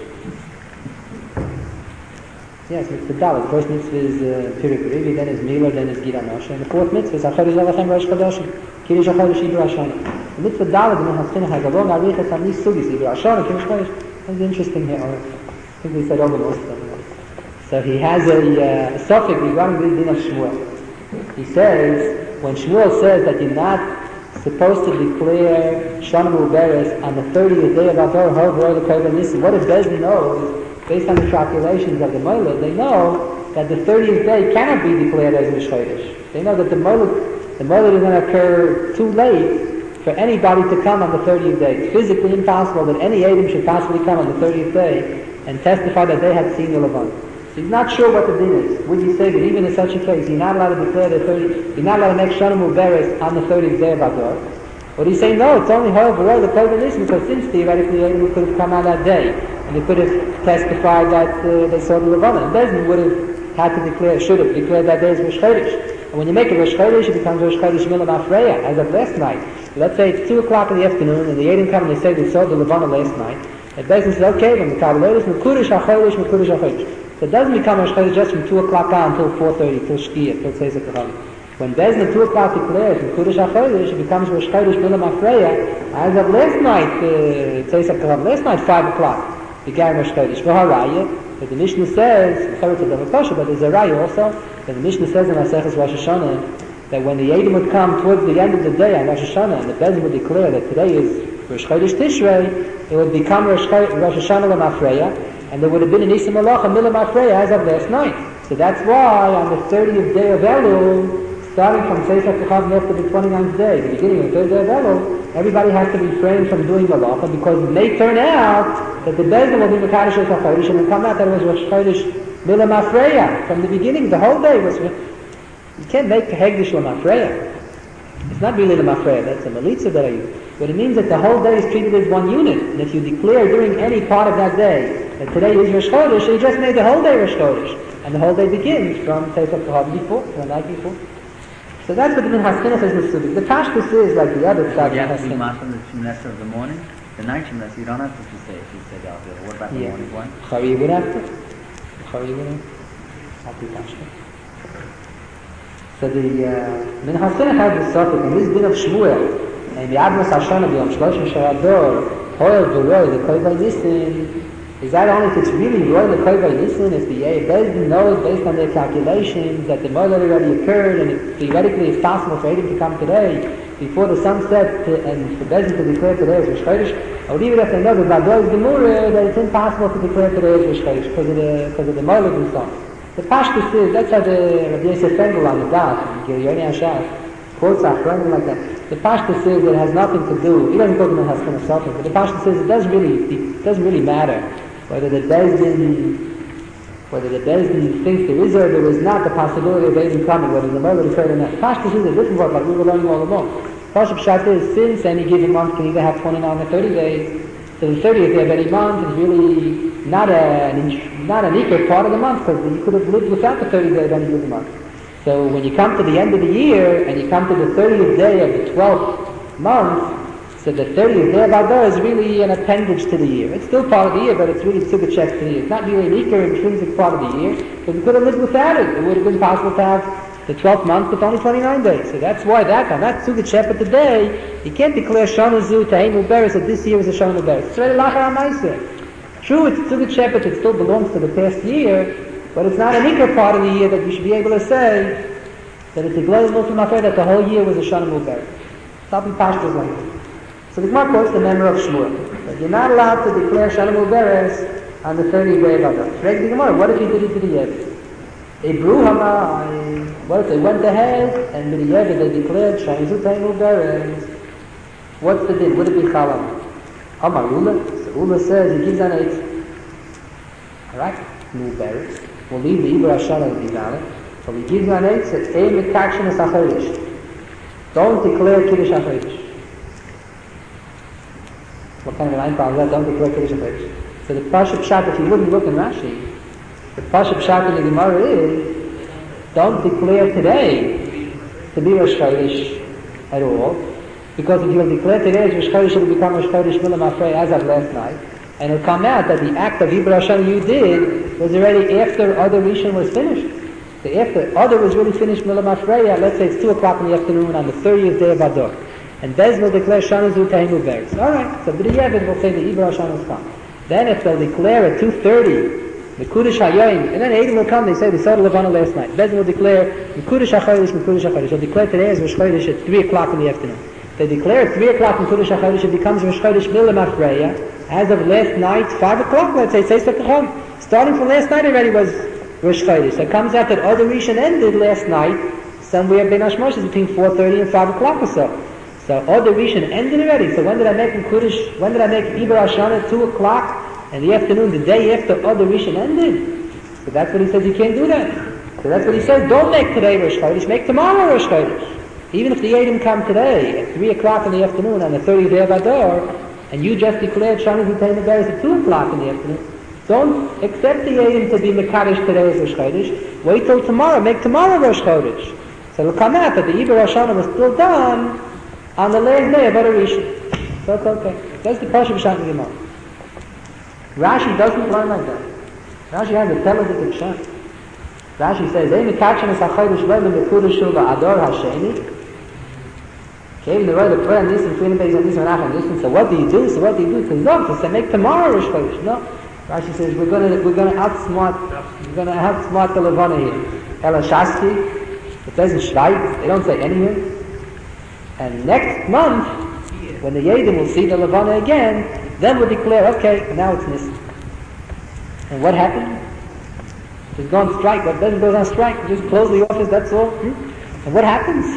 Speaker 1: Yes, mitzvah Daled. The first mitzvah is uh, Pirik Rivi, then is Milah, then is Gira Moshe, and the fourth mitzvah is HaChodesh Alachem Rosh Chodoshim. Kiddush HaChodesh Ibra Hashanah. The mitzvah Daled, the Haskinuch has a long arichas on these sugis, Ibra Hashanah, Kiddush HaChodesh. That's interesting here. I think we said over most of them. So he has a, uh, a suffix regarding the din of Shmuel. He says, when Shmuel says that you're not supposed to declare Shana Muberes on the thirtieth day of Adar, Hol the Kohen Nisim, what if Bezdin knows, based on the calculations of the Moilad, they know that the thirtieth day cannot be declared as Mish Chodesh. They know that the Moilad, the Moilad is going to occur too late for anybody to come on the thirtieth day. It's physically impossible that any Adam should possibly come on the thirtieth day and testify that they had seen the Levant. So he's not sure what the din is. Would you say that even in such a case, you're not allowed to declare the thirtieth, you're not allowed to make Shana Muberes on the thirtieth day of Adar? Or do you say, no, it's only Hoel V'Roy the Kohen Nissen, because since theoretically Edom could have come out that day, and they could have testified that uh, they saw the Levana. And Bezdin would have had to declare, should have declared that day as Rosh Chodesh. And when you make it Rosh Chodesh, it becomes Rosh Chodesh Milam Afreya, as of last night. Let's say it's two o'clock in the afternoon, and the Edom come and they say they saw the Levana last night. And Bezdin says, okay, then the Kabbalah is Mekudesh HaChodesh, Mekudesh HaChodesh. So it doesn't become Rosh Chodesh just from two o'clock on until four thirty, till Shkia, till Tzeisak Chacham. When Bezdin at two o'clock declares Mekudesh HaChodesh, it becomes Rosh Chodesh Milam Afreya, as of last night, Tzeisak Chacham, last night, five o'clock. Began Rosh Chodesh. V'haraya, but the Mishnah says, sorry to the Makosha, but there's a raya also, that the Mishnah says in Maseches Rosh Hashanah, that when the Edom would come towards the end of the day on Rosh Hashanah, and the Bezdin would declare that today is Rosh Chodesh Tishrei, it would become Rosh, Rosh Hashanah L'Mafreya, and there would have been an Isa Malacha Milam Afreya as of last night. So that's why on the thirtieth day of Elul, starting from Tzeisak Chacham after the twenty-ninth day, the beginning of the third day of Elul, everybody has to refrain from doing Malacha, because it may turn out that the Bezdin will be Mekadosh Rosh HaChodesh, and it come out that it was Rosh Chodesh Milam Afreya. From the beginning, the whole day was... You can't make Hegdish L'Mafreya. It's not really L'Mafreya, that's a Melitza that I use. But it means that the whole day is treated as one unit. And if you declare during any part of that day that today is Rosh Chodesh, you just made the whole day Rosh Chodesh. And the whole day begins from Tzeisak Chacham before, from the night before. So that's what the Min Haskinas is Mesubik. The Pashtus is like the other side of the
Speaker 2: You have to be
Speaker 1: Haskinas.
Speaker 2: Mashal the Shemnesser of the morning, the night Shemnesser. You don't have to say if you say the Alvil. What about the
Speaker 1: Yeah.
Speaker 2: morning one?
Speaker 1: Chari would have to. Chari would have to. Have to touch it. So the uh, Min Haskinas had the Sophic, and this din of Shmuel, and the Admas Hashanah, the Amshloshim Sharador, Hoel V'Roy, the Koivay Nissen, is that only if it's really Roy the Koivay Nissen, if the Bezdin knows based on their calculations that the Moilad already occurred, and it, theoretically it's possible for Edom to come today, before the sun sets, to, and for Bezdin to declare today as Rosh Chodesh, or even if they know that Badoy is Gemurah, that it's impossible to declare today as Rosh Chodesh because of the, because of the Moilad and so on. The Pashtus is, that's how the Rabbi Yosef Fengel on the Daf, Giryoni Hashaf, quotes Achronim like that. The Pashtus says that it has nothing to do, he doesn't go to the Haskana Sophic, but the Pashtus says it doesn't really, it doesn't really matter whether the Bezdin, whether the Bezdin thinks there is or there is not the possibility of Bezdin coming, whether the Moilad is heard or not. The Pashtus is a different word, like we were learning all along. Pashtus Pshat is, since any given month can either have twenty-nine or thirty days, so the thirtieth day of any month is really not a, not an equal part of the month, because you could have lived without the thirtieth day of any given month. So when you come to the end of the year, and you come to the thirtieth day of the twelfth month, so the thirtieth day of Adar is really an appendage to the year. It's still part of the year, but it's really tzugachek to the year. It's not really an equal intrinsic part of the year, because you could have lived without it. It would have been possible to have the twelfth month with only twenty-nine days. So that's why that time, not tzugachek, but today, you can't declare Shana Zu Ta'inu Beres that this year is a Shana Beres. It's already Lachar HaMaaseh. True, it's tzugachek, but it still belongs to the past year, but it's not an equal part of the year that you should be able to say that it's a glorious Muslim affair that the whole year was a Shana Mubarak. Stop in Pashtus like that. So the Gemara quotes the member of Shmuel. That you're not allowed to declare Shana Mubarak on the thirtieth day of Adar. Reg the Gemara, what if you did it to the Yeved? Ebru Hama, what if they went ahead and with the Yeved they declared Shana Mubarak? What's the din? Would it be Chalam? Amar Ula. So Ula says he gives an eight. Alright? Mubarak. We'll leave the Ibra Shana to be valid. So he gives an eight, says, Ein mekakshin es HaChodesh. Don't declare Kiddush HaChodesh. What kind of line problem is that? Don't declare Kiddush HaChodesh. So the Pashup Pshat, if you wouldn't look in Rashi, the Pashup Pshat in the Gemara is, don't declare today to be Rosh Chodesh at all, because if you'll declare today as Rosh Chodesh, it will become Rosh Chodesh Milam Afrei as of last night, and it'll come out that the act of Ibra Hashem you did was already after other Rishon was finished. So after Adar was really finished Milam Afreya, let's say it's two o'clock in the afternoon on the thirtieth day of Adar, and Bez will declare Shana Zu Ta'inu Beres. Alright, so B'diyeved will say the Ibra Hashem has come. Then if they'll declare at two thirty, Mekudesh HaYoim, and then Edom will come, they say they saw the Levana last night. Bez will declare Mekudesh HaChodesh, Mekudesh HaChodesh. They'll declare today as Rosh Chodesh at three o'clock in the afternoon. They declare at three o'clock in Mekudesh HaChodesh, it becomes Rosh Chodesh Milam Afreya. As of last night, five o'clock, let's say, Tzeisak Chacham. Starting from last night already was Rosh Chodesh. So it comes out that other Rishon ended last night, somewhere Ben Hashmosh is between four thirty and five o'clock or so. So other Rishon ended already. So when did I make Mekudesh, when did I make Ibra Hashanah at two o'clock in the afternoon, the day after other Rishon ended? So that's what he says, you can't do that. So that's what he says, don't make today Rosh Chodesh, make tomorrow Rosh Chodesh. Even if the Eidim come today at three o'clock in the afternoon on the thirtieth day of Adar, and you just declared Shani Zitayim Beres at two o'clock in the afternoon, don't accept the Eidim to be Mekadosh today as Rosh Chodesh. Wait till tomorrow, make tomorrow Rosh Chodesh. So it'll come out that the Iber Rosh Hashanah was still done on the last day of Adar Rishon. So it's okay. That's the Pasha B'Shat Gemara. Rashi doesn't learn like that. Rashi has a television Pshat. Rashi says, "Ei mikachem es hachodesh lo b'mekudesh shul ba'ador hasheni." Okay, the right of prayer and listen, between the days and listen, and listen. So what do you do? So what do you do? To zog, to say, make tomorrow Rosh Chodesh. No. Rashi says, we're gonna, we're gonna outsmart, we're gonna outsmart the Levana here. Ela Shasti, it says in Shvite, they don't say anywhere. And next month, when the Yedim will see the Levana again, then we'll declare, okay, now it's Nisan. And what happened? Just go on strike. What doesn't go on strike? Just close the office, that's all. Hmm? And what happens?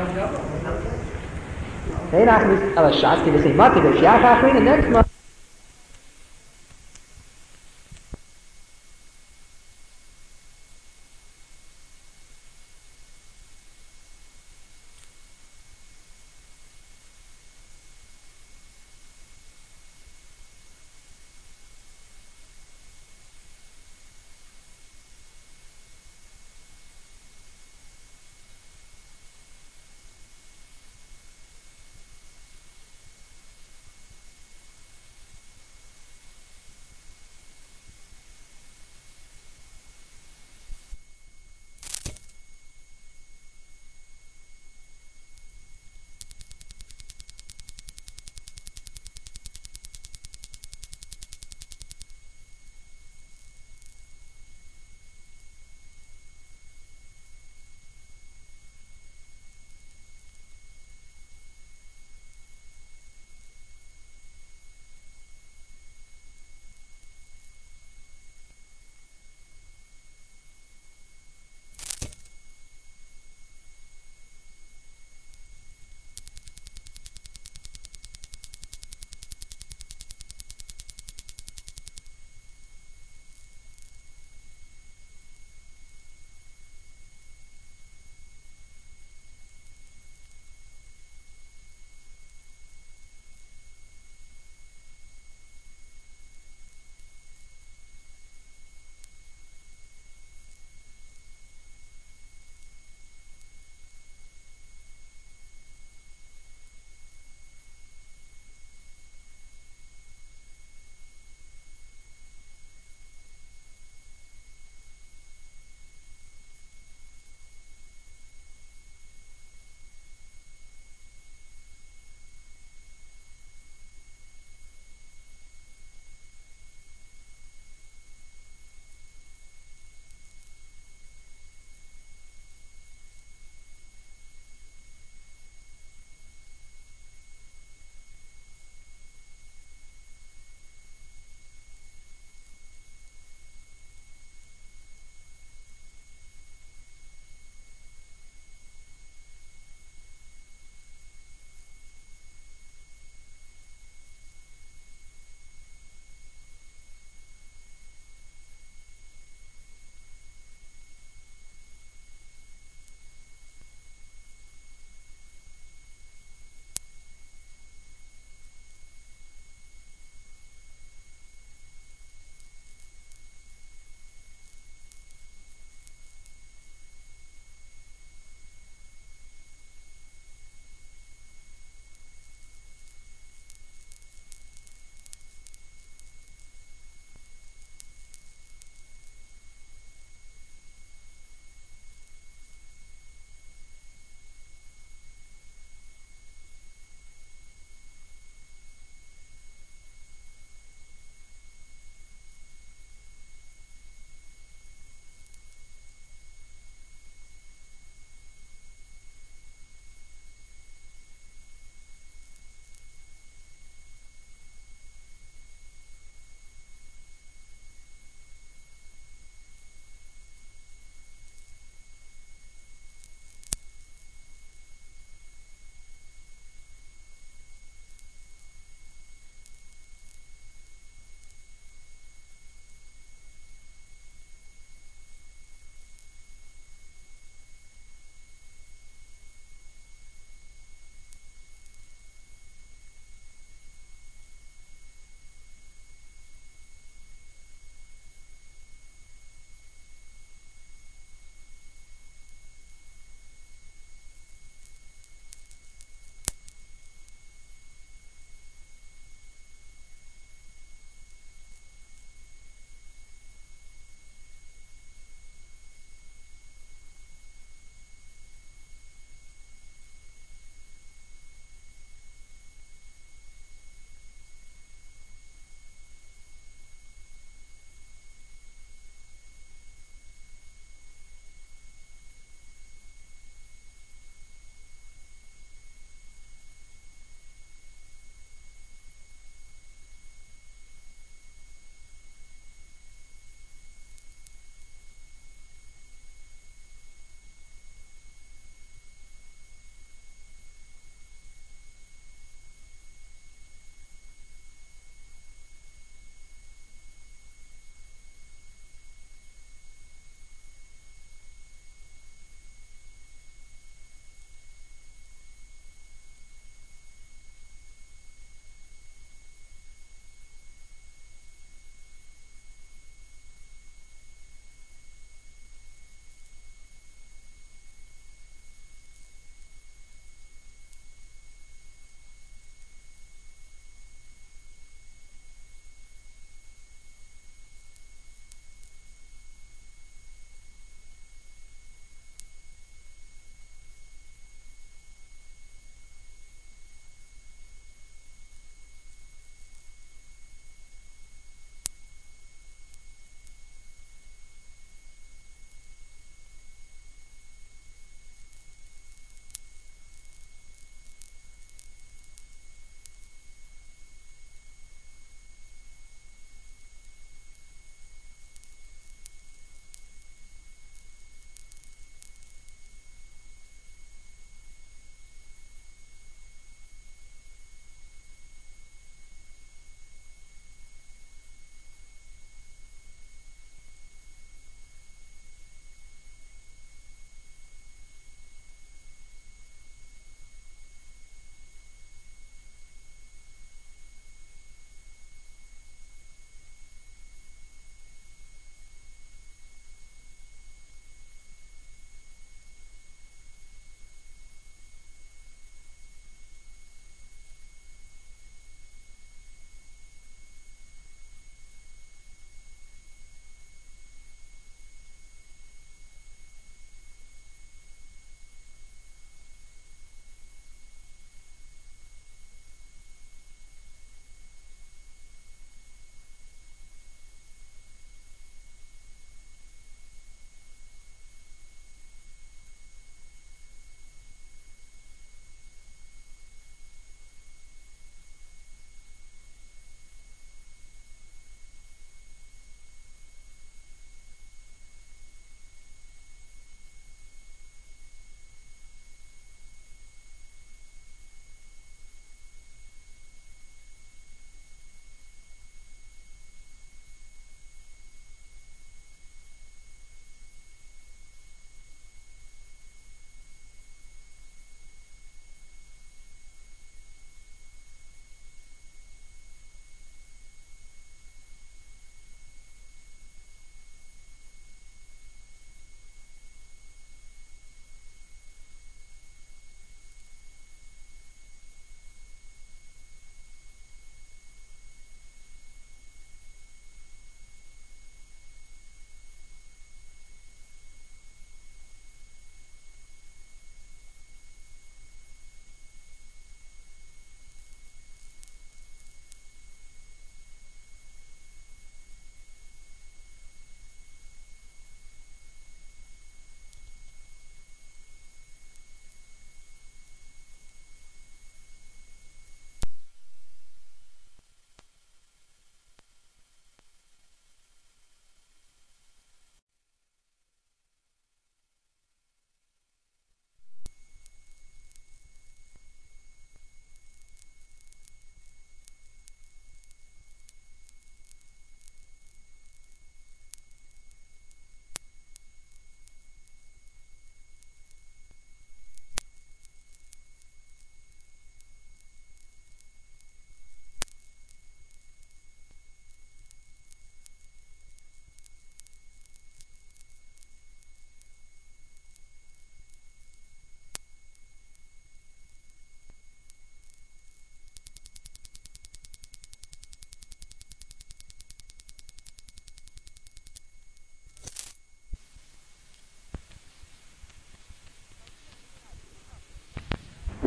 Speaker 1: Next month.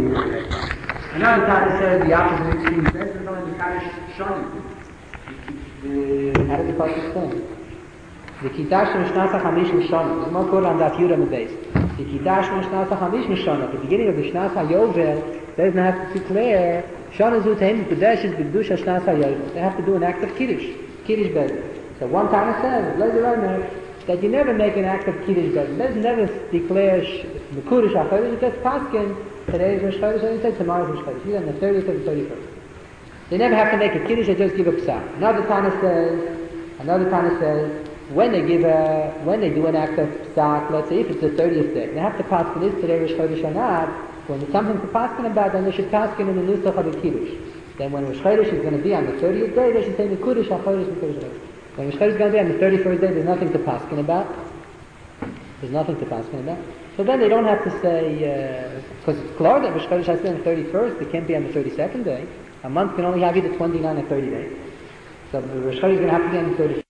Speaker 1: Another Tana says the opposite extreme. There's only the Kaddish Shani. How does the pasuk say? The Kiddush Mishnasa Chamish Mishana. There's more quote on that Yura base. The Kiddush Mishnasa Chamish Mishana. At the beginning of the Shnasa Yovel, they don't have to declare Shana Zutain Kudesh is B'Kedusha Shnasa Yovel. They have to do an act of Kiddush, Kiddush Bezin. So one time it says, later on, that you never make an act of Kiddush Bezin. Bezin never declares Mekudesh HaChodesh. It says Paskin. Today is Rosh Chodesh, and it says tomorrow is Rosh Chodesh. Either on the thirtieth or the thirty-first. They never have to make a Kiddush. They just give a Psah. Another Tana says. Another Tana says. When they give a, when they do an act of psak, let's say if it's the thirtieth day, they have to paskin this today Rosh Chodesh or not. When there's something to paskin about, then they should paskin in the nusach of the kiddush. Then when Rosh Chodesh is going to be on the thirtieth day, they should say the kiddush hachodesh mikodesh. When Rosh Chodesh is going to be on the thirty-first day, there's nothing to paskin about. There's nothing to paskin about. So then they don't have to say because uh, it's clear that Rosh Chodesh has to be on the thirty-first. It can't be on the thirty-second day. A month can only have either twenty-nine or thirty days. So Rosh Chodesh is going to have to be on the thirty-first.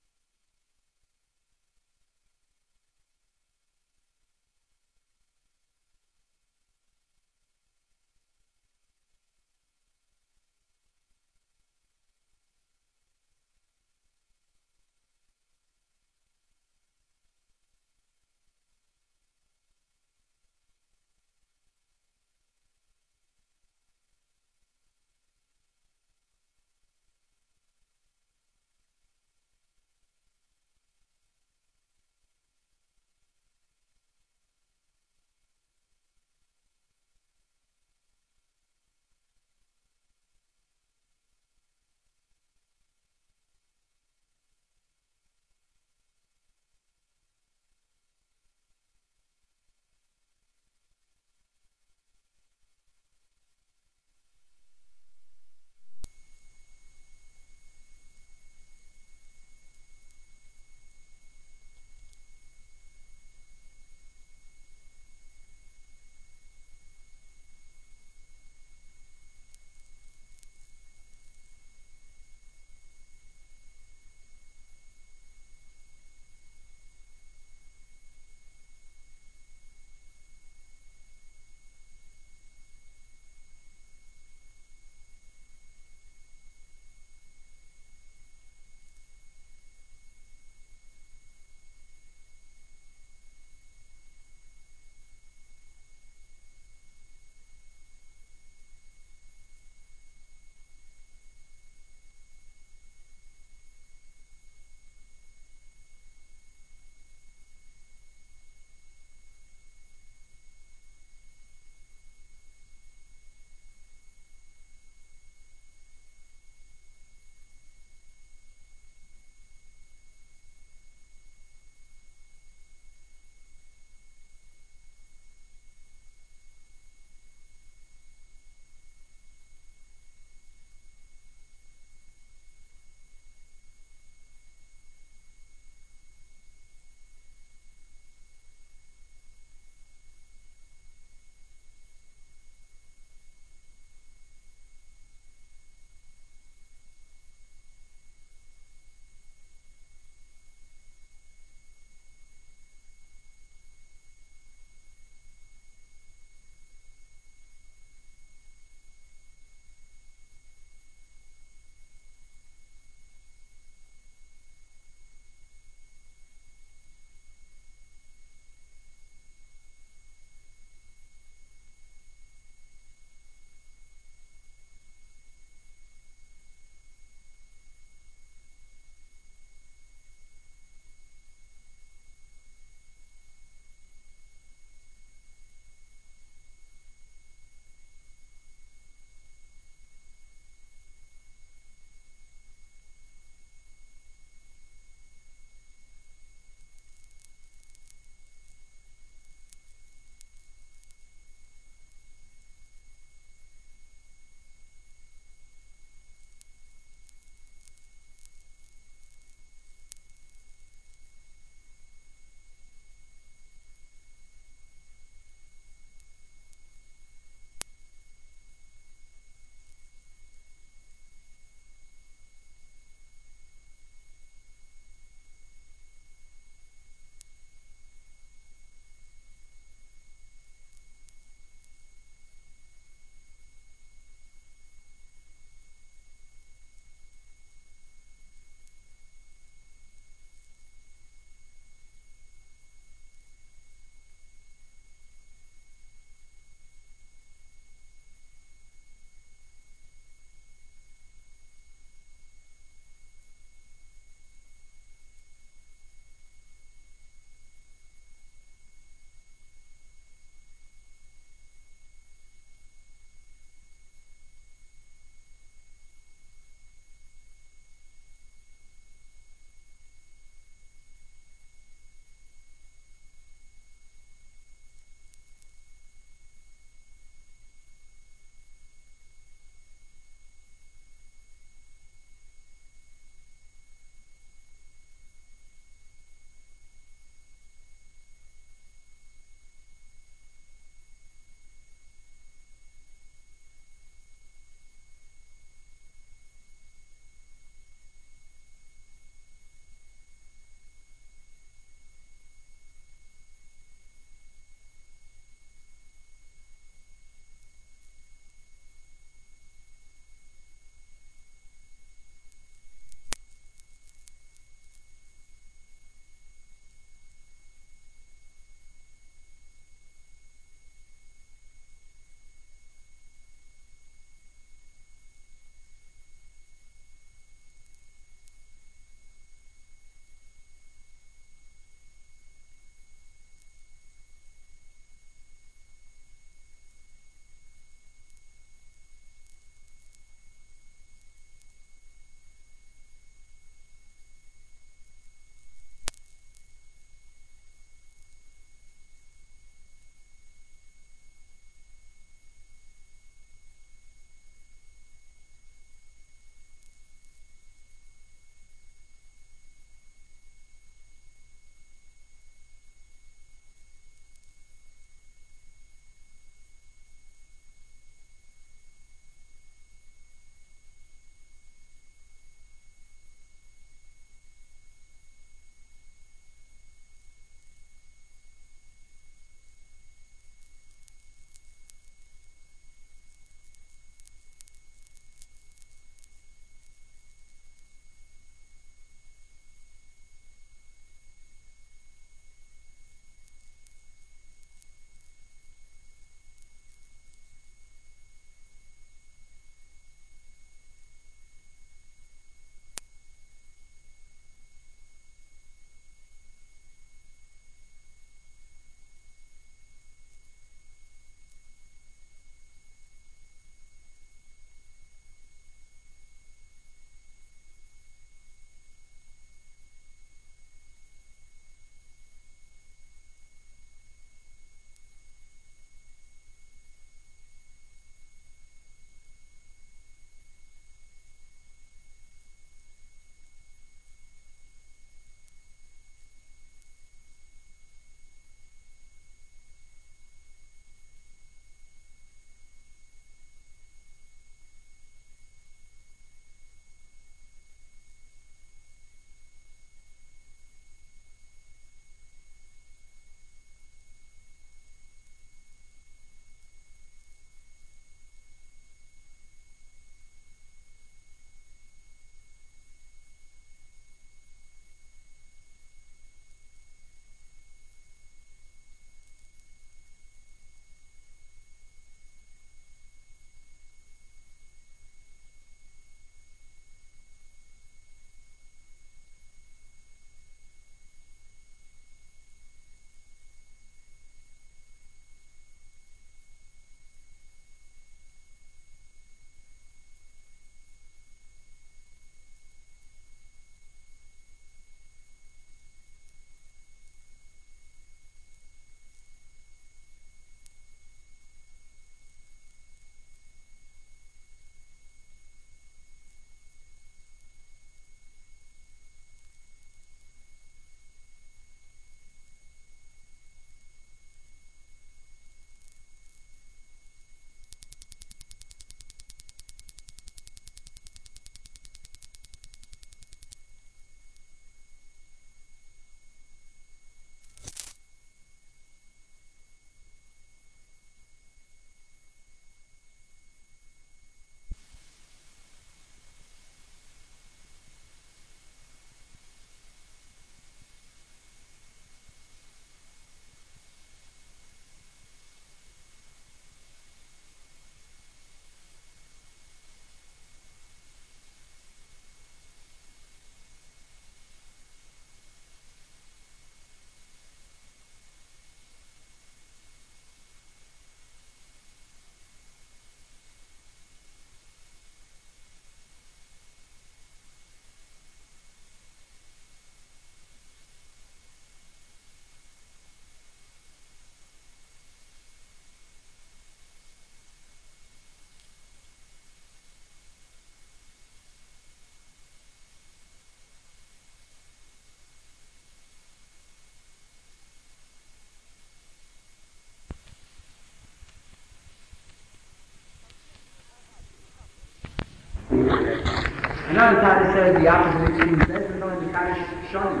Speaker 1: Another Tana says the opposite extreme says we're going to be Kaddish Shani.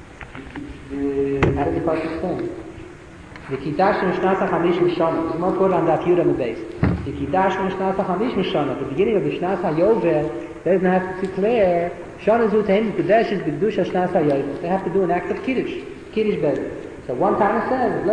Speaker 1: How does the Pasuk explain? The Kiddush Mishnasa Chamish Mishana. There's more quote on that Yud on the base. The Kiddush Mishnasa Chamish Mishana. At the beginning of the Shnasa Yovel, doesn't have to declare Shana Zutain Kadesh is B'Kedusha Shnasa Yovel. They have to do an act of Kiddush. Kiddush Bezin. So one time it says,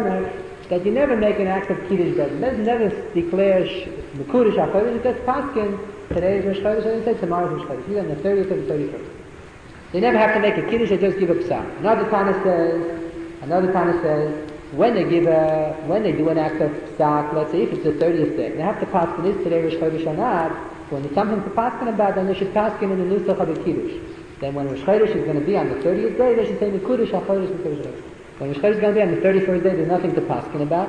Speaker 1: that you never make an act of Kiddush Bezin. Bezin never declares Mekudesh HaChodesh. It says Paskin. Today is Rosh Chodesh. And it says tomorrow is Rosh Chodesh. Either on the thirtieth or the thirty-first. They never have to make a Kiddush. They just give a Psach. Another Tana says, another Tana says, when they give a, when they do an act of Psach, let's say if it's the thirtieth day, they have to Paskin is today Rosh Chodesh or not. When there's something to Paskin about, then they should Paskin in the Nusach of the Kiddush. Then when Rosh Chodesh is going to be on the thirtieth day, they should say Mekudesh HaChodesh Mekudesh HaChodesh. When Rosh Chodesh is going to be on the thirty-first day, there's nothing to Paskin about.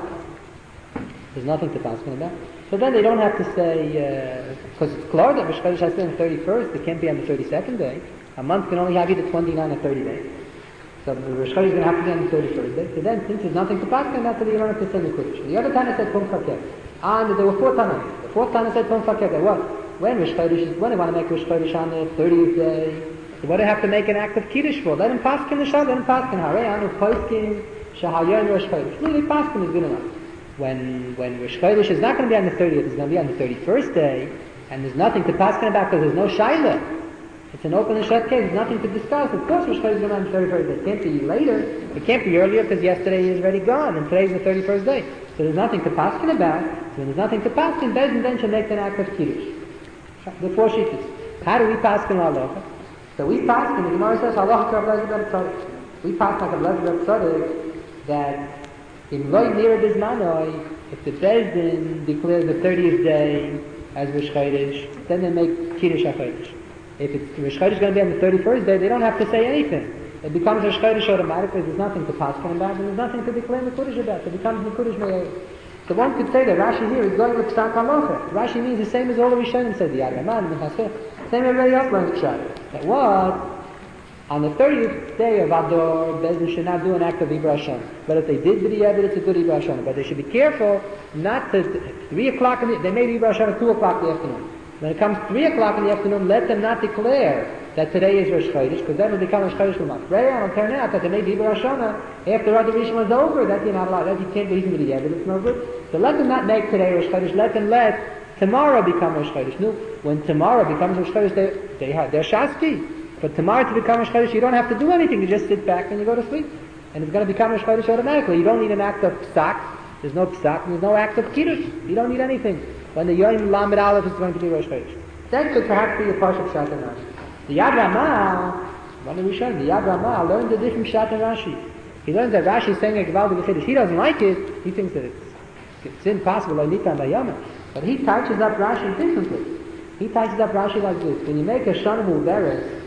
Speaker 1: There's nothing to Paskin about. So then they don't have to say, because uh, it's clear that Rosh Chodesh has to be on the thirty-first, it can't be on the thirty-second day. A month can only have either twenty-nine or thirty days. So the Rosh Chodesh is going to have to be on the thirty-first day. So then, since there's nothing to Paskin about, you don't have to say Mekudesh. The other Tana said Pum Fakir. And there were four Tanas. The fourth Tana said Pum Fakir. What? When Rosh Chodesh is, when they want to make Rosh Chodesh on the thirtieth day, so what do they have to make an act of Kiddush for? Let him Paskin the Shad, let him Paskin. Harei Anu Poskin Shahayon Rosh Chodesh. Really, Paskin is good enough. When when Rosh Chodesh is not going to be on the thirtieth, it's going to be on the thirty-first day, and there's nothing to Paskin about because there's no Shaila. It's an open and shut case, there's nothing to discuss. Of course Rosh Chodesh is going to be on the thirty-first day. It can't be later, it can't be earlier because yesterday is already gone, and today's the thirty-first day. So there's nothing to Paskin about, so when there's nothing to Paskin, Bezin then should make an act of Kiddush. The four shittas. How do we Paskin halacha? So we Paskin, the Gemara says, halacha k'Rab Eliezer ben Tzadok. We Paskin like Rab Eliezer ben Tzadok that in Loi Nira Bizmanoi, if the Bezdin declares the thirtieth day as Rosh Chodesh, then they make Kiddush HaChodesh. If it's Rosh Chodesh is going to be on the thirty-first day, they don't have to say anything. It becomes Rosh Chodesh automatically. There's nothing to Paskin about, and there's nothing to declare Mekudesh about. It becomes Mekudesh Me'er. So one could say that Rashi here is going with Psak HaLocha. Rashi means the same as all the Rishonim said, the Yad Raman, the Chassidus, same as everybody else learns Pshat. That what? On the thirtieth day of Ador, Bezdin should not do an act of Ibra Hashem. But if they did do the evidence, it's a good Ibra Hashem. But they should be careful not to, three o'clock in the, they made Ibra Hashem at two o'clock in the afternoon. When it comes three o'clock in the afternoon, let them not declare that today is Rosh Chodesh, because then will become Rosh Chodesh L'Mat. Right? It'll turn out that they made Ibra Hashem after Ador Rishon was over, that you're not allowed, that you can't believe in the evidence, no good. So let them not make today Rosh Chodesh, let them let tomorrow become Rosh Chodesh. No, when tomorrow becomes Rosh Chodesh, they, they have, they're Shasti. But tomorrow to become Rosh Chodesh, you don't have to do anything. You just sit back and you go to sleep. And it's going to become Rosh Chodesh automatically. You don't need an act of Psak. There's no Psak. There's no act of Kiddush. You don't need anything. When the Yom Lamed Aleph is going to be Rosh Chodesh. That could perhaps be a Parshat Pshat and Rashi. The Yad Ramah, one of the Rishonim, the Yad Ramah learned a different Pshat and Rashi. He learns that Rashi is saying a Gevaldig Chiddush. He doesn't like it. He thinks that it's, it's impossible, like Nitan Bayama. But he touches up Rashi differently. He touches up Rashi like this. When you make a Shana Mu'veres,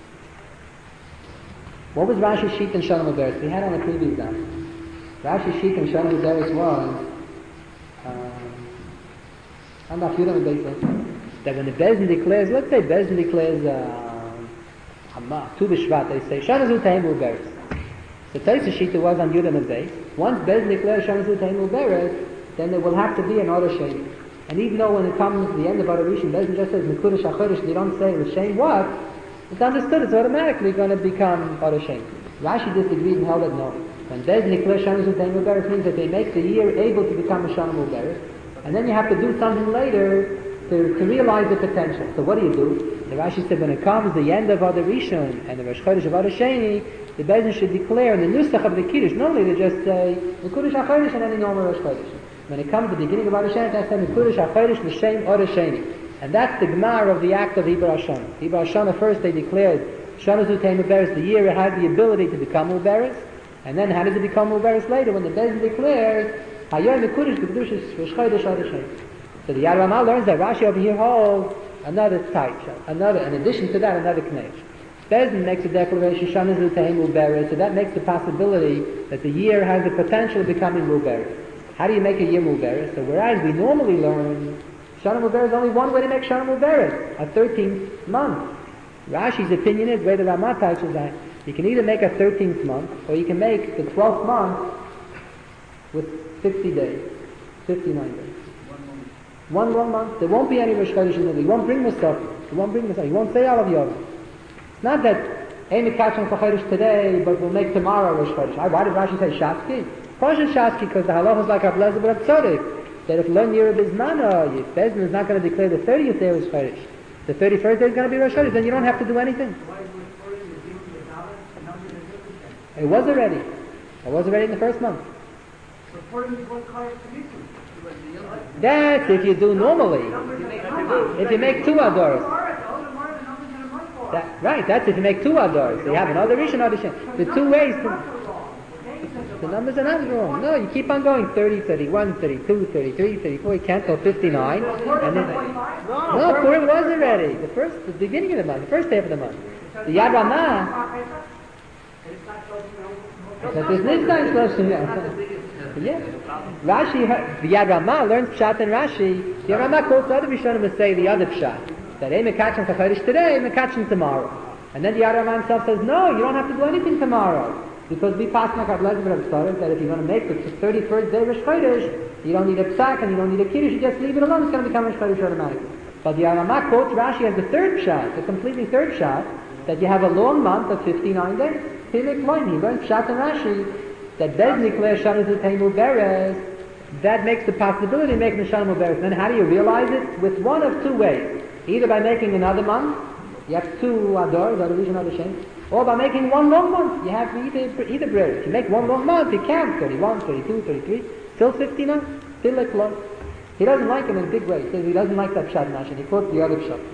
Speaker 1: what was Rashi's sheet in Shana Mu'veres? We had on the previous time. Rashi's sheet in Shana Mu'veres was um, I'm not feeling the that when the Bezdin declares, let's say Bezdin declares uh, Tu B'Shvat, they say Shana Zutayim Mu'veres. The Taisa sheet was on Yudam Beis. Once Bezdin declares Shana Zutayim Mu'veres, then there will have to be an Order Sheni. And even though when it comes to the end of Order Rishon, Bezdin just says Mekudesh HaChodesh, they don't say L'Shem what? It's understood, it's automatically going to become Order Sheni. Rashi disagreed and held that no. When Bezdin declares Shana Zutayim Mu'veres means that they make the year able to become a Shana Mu'veres, and then you have to do something later to, to realize the potential. So what do you do? The Rashi said when it comes the end of Adar Rishon and the Rosh Chodesh of Adar Sheni, the Bezdin should declare in the Nusach of the Kiddush, normally they just say Mekudesh HaChodesh and then the normal Rosh Chodesh. When it comes to the beginning of Adar Sheni, they say Mekudesh HaChodesh L'Shem Adar Sheni. And that's the Gemara of the act of Ibra Hashem. Ibra Hashem first they declared Shana Zutayim Mu'veres, the year it had the ability to become Mu'veres, and then how does it become Mu'veres later? When the Bezdin declares Hayom Mekudesh B'Kedushas Rosh Chodesh Adar Sheni. So the Yad Ramah learns that Rashi over here holds another type, another, in addition to that, another Knesh. Bezdin makes a declaration, Shana Zutayim Mu'veres, so that makes the possibility that the year has the potential of becoming Mu'veres. How do you make a year Mu'veres? So whereas we normally learn, Shana Mu'veres is only one way to make Shana Mu'veres, a thirteenth month. Rashi's opinion is, the way the Ramah touches that, you can either make a thirteenth month, or you can make the twelfth month with fifty days, fifty-nine days. One long month. There won't be any Rosh Chodesh in the middle. You won't bring Musaf. You won't bring Musaf. You won't say all of Yom. It's not that Ein Mekatchen for Chodesh today, but we'll make tomorrow Rosh Chodesh. Why did Rashi say Shaski? Pasha Shaski because the halacha is like Ablezer but Abtzodik. That if Lon Yirah Bizmana, if Bezdin is not going to declare the thirtieth day Rosh Chodesh, the thirty-first day is going to be Rosh Chodesh, then you don't have to do anything. It was already. It was already in the first month. That's if you do normally. If you make two Adors. That, right, that's if you make two Adors. So you have another Rishon, another Shem. The two ways. To, the numbers are not wrong. No, you keep on going. thirty, thirty-one, thirty-two, thirty-three, thirty-four. You can't go fifty-nine. And then, no, Purim was already. The first, the beginning of the month, the first half of the month. The Yad Ramah. That is this guy's question. Yeah. Rashi, the Yad Ramah learns Pshat and Rashi. The Yad Ramah quotes other Rishonim to say the other Pshat. That Ein Mekatchen for Chodesh today, Ein Mekatchen tomorrow. And then the Yad Ramah himself says, no, you don't have to do anything tomorrow. Because we pass like our blessed of Psarim, that if you're going to make the thirty-first day Rosh Chodesh, you don't need a psak and you don't need a kiddush, you just leave it alone, it's going to become Rosh Chodesh automatically. But the Yad Ramah quotes Rashi as the third Pshat, the completely third Pshat, that you have a long month of fifty-nine days. He learns Pshat and Rashi, that Bez Nikleh Shana Zutei Muberes, that makes the possibility of making the Shana Muberes. Then how do you realize it? With one of two ways. Either by making another month, you have two Ador, the Rishon Ador Shem, or by making one long month, you have either, either bread. If you make one long month, you count thirty-one, thirty-two, thirty-three, still fifty-nine, still like long. He doesn't like him in a big way. He says he doesn't like that Pshat Rashi. He quotes the other Pshat.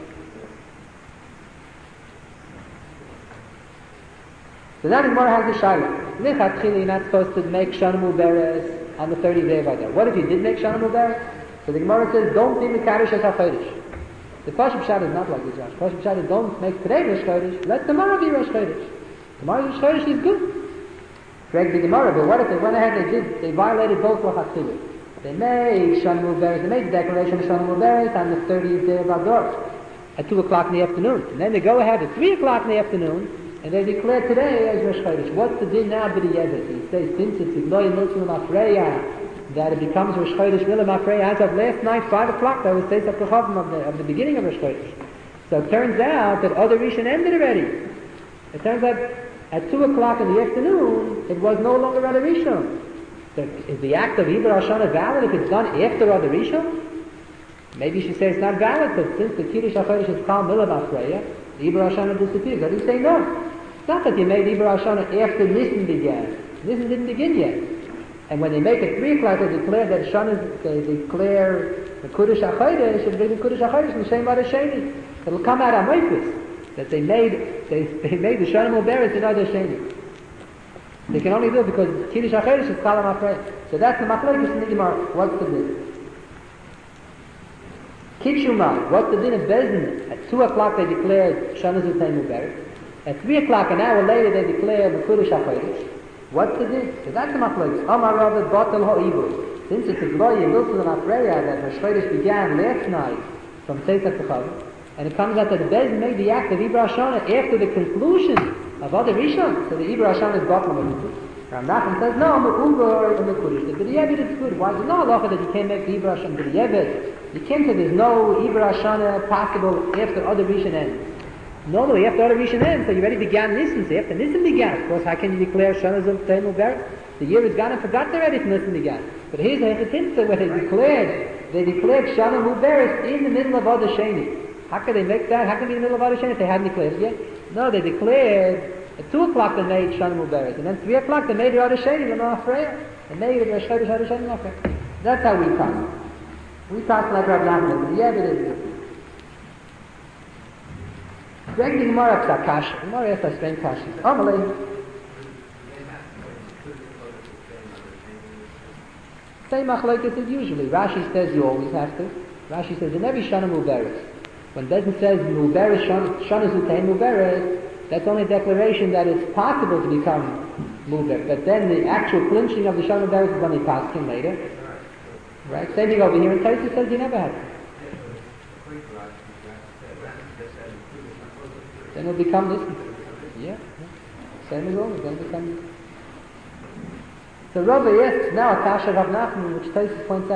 Speaker 1: So now the Gemara has the Shaila. Lichatchila, you're not supposed to make Shana Muberes on the thirtieth day of Adar. What if you did make Shana Muberes? So the Gemara says, don't be Mekadosh as HaChodesh. The Pashut Pshat is not like this, Rashi. Pashut Pshat is, don't make today Rosh Chodesh, let tomorrow be Rosh Chodesh. Tomorrow Rosh Chodesh is good. Correct the Gemara, but what if they went ahead and they did, they violated both Lichatchila. They made Shana Muberes, they made the declaration of Shana Muberes on the thirtieth day of Adar at two o'clock in the afternoon. And then they go ahead at three o'clock in the afternoon, and they declare today as Rosh Chodesh. What's the din now b'di'evet? He says, since it's Igloy Miltzim Afreya, that it becomes Rosh Chodesh Milam Afreya. As of last night, five o'clock, that was Seis HaKochavim of the, of the beginning of Rosh Chodesh. So it turns out that other Rishon ended already. It turns out at two o'clock in the afternoon, it was no longer other Rishon. So is the act of Ibra Hashanah valid if it's done after other Rishon? Maybe you should say it's not valid, but since the Kiddush HaChodesh is called Milam Afreya, the Ibra Hashanah disappears. How do you say no? It's not that you made Ibra Hashanah after Nisan began. Nisan didn't begin yet. And when they make it three o'clock, they declare that Shana, they declare the Kiddush HaChodesh, and bring the Kiddush HaChodesh in the same Adar Sheni. It'll come out of Moifus, that they made, they, they made the Shana Muberes in Adar Sheni. They can only do it because Kiddush HaChodesh is Chalam Afrei. So that's the Machlokes in the Gemara. What's the din? Kitshuma, what's the din of Bezdin? At two o'clock they declared Shana Zutei Muberes. At three o'clock, an hour later, they declare the Kiddush HaChodesh. What's the din? So that's the Machlokes. Amar Rabbi Batel Ha'ibur. Since it's a Gloria Miltzim Afreya that Rosh Chodesh began last night from Seis HaKochavim, and it comes out that the Bezdin made the act of Ibra Hashanah after the conclusion of other Rishon. So the Ibra Hashanah is Batel Ha'ibur. Ram Nachman says, no, Mekubur and Mekuddish. The B'di'evet is good. Why is it no halacha that you can't make the Ibra Hashanah B'di'evet? You can't say there's no Ibra Hashanah possible after other Rishon ends. Normally, after other Rishon ends, so you already began Nisan. So after Nisan began, of course, how can you declare Shana Zutei Muberes? The year is gone and forgotten already if Nisan began. But here's a Hechatimtza where they declared, they declared Shana Muberes in the middle of Adar Sheni. How can they make that? How can it be in the middle of Adar Sheni if they hadn't declared it yet? No, they declared at two o'clock they made Shana Muberes, and then three o'clock they made it Adar Sheni, and Afreya. They made it Rosh Chodesh Adar Sheni, Afreya. That's how we pass. We pass like Rav Nachman. Yeah, but it is. Greg the Gemara up Kasha. The Gemara asks a strange Kasha. Amalei. Same machlokes as usually. Rashi says you always have to. Rashi says in every Shana Muberes. When Bezdin says Muberes, Shana Zutei Muberes, that's only a declaration that it's possible to become Muberes. But then the actual clinching of the Shana Muberes is when they pass him later. Right? Same thing over here. And Tosfos says you never have to. Then it'll become this. Yeah. yeah. Same as always. Then it'll become this. So Rabbi asks now a Kasha Rav Nachman, which Tosfos points out,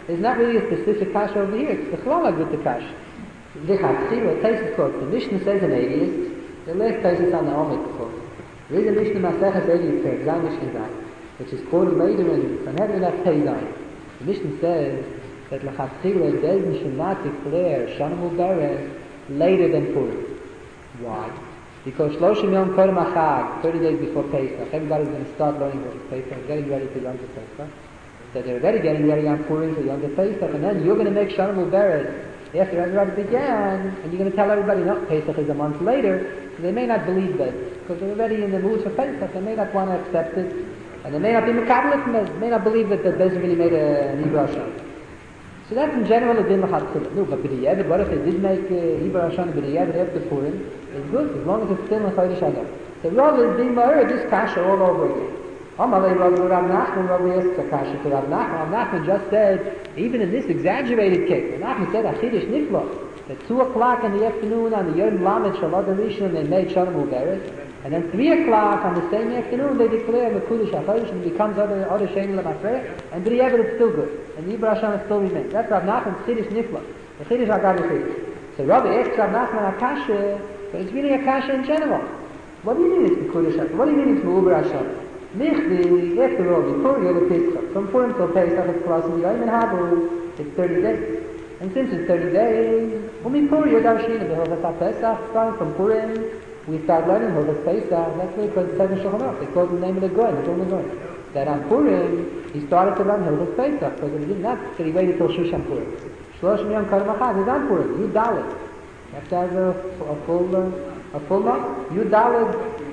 Speaker 1: It's not really a specific kasha over here. It's the chlala with the kasha. V'chatchila, Taisus quotes, the Mishnah says in eightieth, the last Taisus on the Omek quote. There is a Mishnah Maseches eightieth Perek, Zayin Mishnah Zayin, which is quoted later in Sanhedrin Daf Pei Zayin. The Mishnah says that L'chatchila doesn't should not declare Shana Mubarak later than Purim. Why? Because Shloshim Yom Kodem Achag, thirty days before Pesach, everybody's going to start learning about Pesach, getting ready for Yom Pesach. So they're already getting ready on Purim for Yom Pesach, and then you're going to make Shana Mubarak after everybody began, and you're going to tell everybody, no, Pesach is a month later, so they may not believe that, because they're already in the mood for Pesach, they may not want to accept it, and they may not be Mekabel, they may not believe that the Beis really made a, an Hebrew Hashanah. So that's in general a din l'chatchila. No, but b'di'evet, what if they did make uh, Hebrew Hashanah b'di'evet after Purim? It's good, as long as it's still in Chodesh Adar. So rather than ma'ir, just kasha all over again. Amalei Rav Rav Nachman, Rav Yisrael kasha to Rav Nachman. Rav Nachman just said, even in this exaggerated case, Rav Nachman said, Achidish Niflo, at two o'clock in the afternoon on the Yom Lamed Shalad Rishon, they made Shana Mubarak, and then three o'clock on the same afternoon, they declare Mekudesh HaChodesh, and it becomes other other Sheni L'Mafrei, and b'di'evet it's still good, and the Hebrew Hashanah still remains. That's Rav Nachman's Chidish Niflo, the Chidish Agad Chidish. So Rabbi asks Rav Nachman Akasha, but it's really Akasha in general. What do you mean it's Mekudesh HaChodesh? What do you mean it's Meuber Hashanah? Nichdi, after all, before Yom Pesach, from Purim till Pesach, it's close to the Yom Havu, it's thirty days. And since it's thirty days, Umi Purim Yodav the Hilchas HaPesach, starting from Purim, we start learning Hilchas Pesach. That's why because it says in Shulchan Aruch, they call the name of the Goy, the Goy, Goy. That on Purim, he started to learn Hilchas Pesach, because he didn't have to, he waited till Shushan Purim. Shloshim Yom Kodem Achag is on Purim, Yud Daled. You have to have a, a full, uh, a full month. Yud Daled.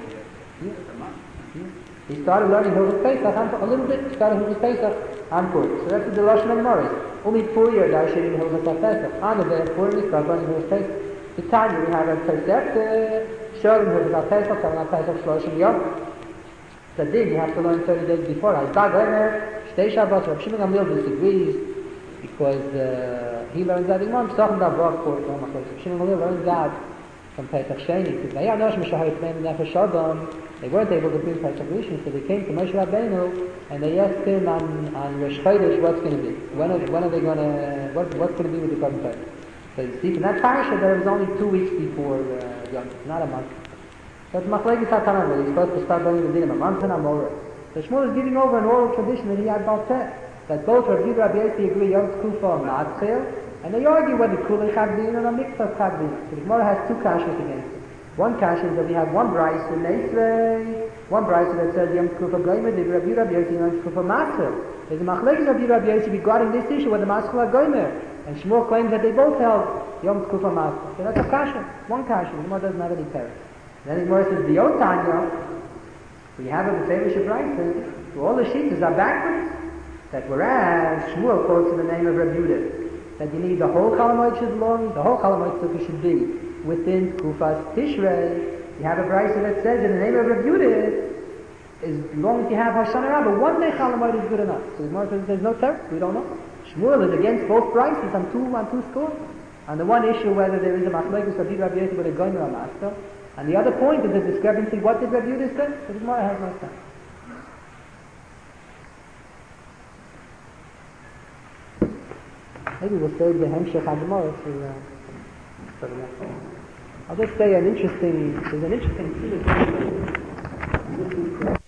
Speaker 1: He started learning Hilchas Pesach a little bit. He started Hilchas Pesach on Purim. So that's the Lashon of Morris. Only Purim are darshenim Hilchas HaPesach. On the day of Purim, we start learning Hilchas Pesach. The time we have a Pesach, Shorim Hilchas HaPesach, Shorim HaPesach Shloshim Yom. So then you have to learn thirty days before. Al Tag Omer, Shtei Shabbos, Rav Shimon Gamliel disagrees because uh, he learns that in one. Talking about Rav Court, Rav Shimon Gamliel learns that from Pesach Sheni. Because they are Nosh Meshahar Yitzmeim Nefesh Adam. They weren't able to bring Pesach Rishon, so they came to Moshe Rabbeinu and they asked him on, on Rosh Chodesh what's going to be. When are, when are they going to, what, what's going to be with the Korban Pesach? So you see, in that parasha there was only two weeks before uh, Yom, not a month. So it's Machlekes HaTanan, that he's supposed to start learning the din of a month and a more. So Shmuel is giving over an oral tradition that he had about that. That both Rav Yud Rabbi Yossi agree Yom Tkufa and Matzil, and they argue whether Kulei Chadbin or a Mikvah Chadbin. So the Gemara has two kashas against it. One kasha is that we have one brayse in Meisrei, one brayse that says Yom Tkufa Goymer, the Rav Yud Rabbi Yossi Yom Tkufa Matzil. There's a Machlekes Rav Yud Rabbi Yossi regarding this issue whether Matzil or Goymer. And Shmuel claims that they both held Yom Tkufa Matzil. So that's a kasha, one kasha. The Gemara doesn't have any terror. Then the Gemara says the Otanya, we have a famous brayse, so all the sheets are backwards. That whereas Shmuel quotes in the name of Rav Yudah, that you need the whole Chalamoid should belong, the whole Chalamoid Sukkah should be within Kufas Tishrei. You have a brayse that says in the name of Rav Yudah, as long as you have Hashanah Rabbah, one day Chalamoid is good enough. So the Gemara says there's no terror, we don't know. Shmuel is against both brayses on two on two scores. On the one issue whether there is a Machlekes Rav Yudah Rabbi Yossi with a Gomer or Master. And the other point is the discrepancy, what did Rav Yudah say? So the Gemara has no sense. Maybe we'll save the Hemshech HaGemara for, uh, for the next one. I'll just say an interesting, there's an interesting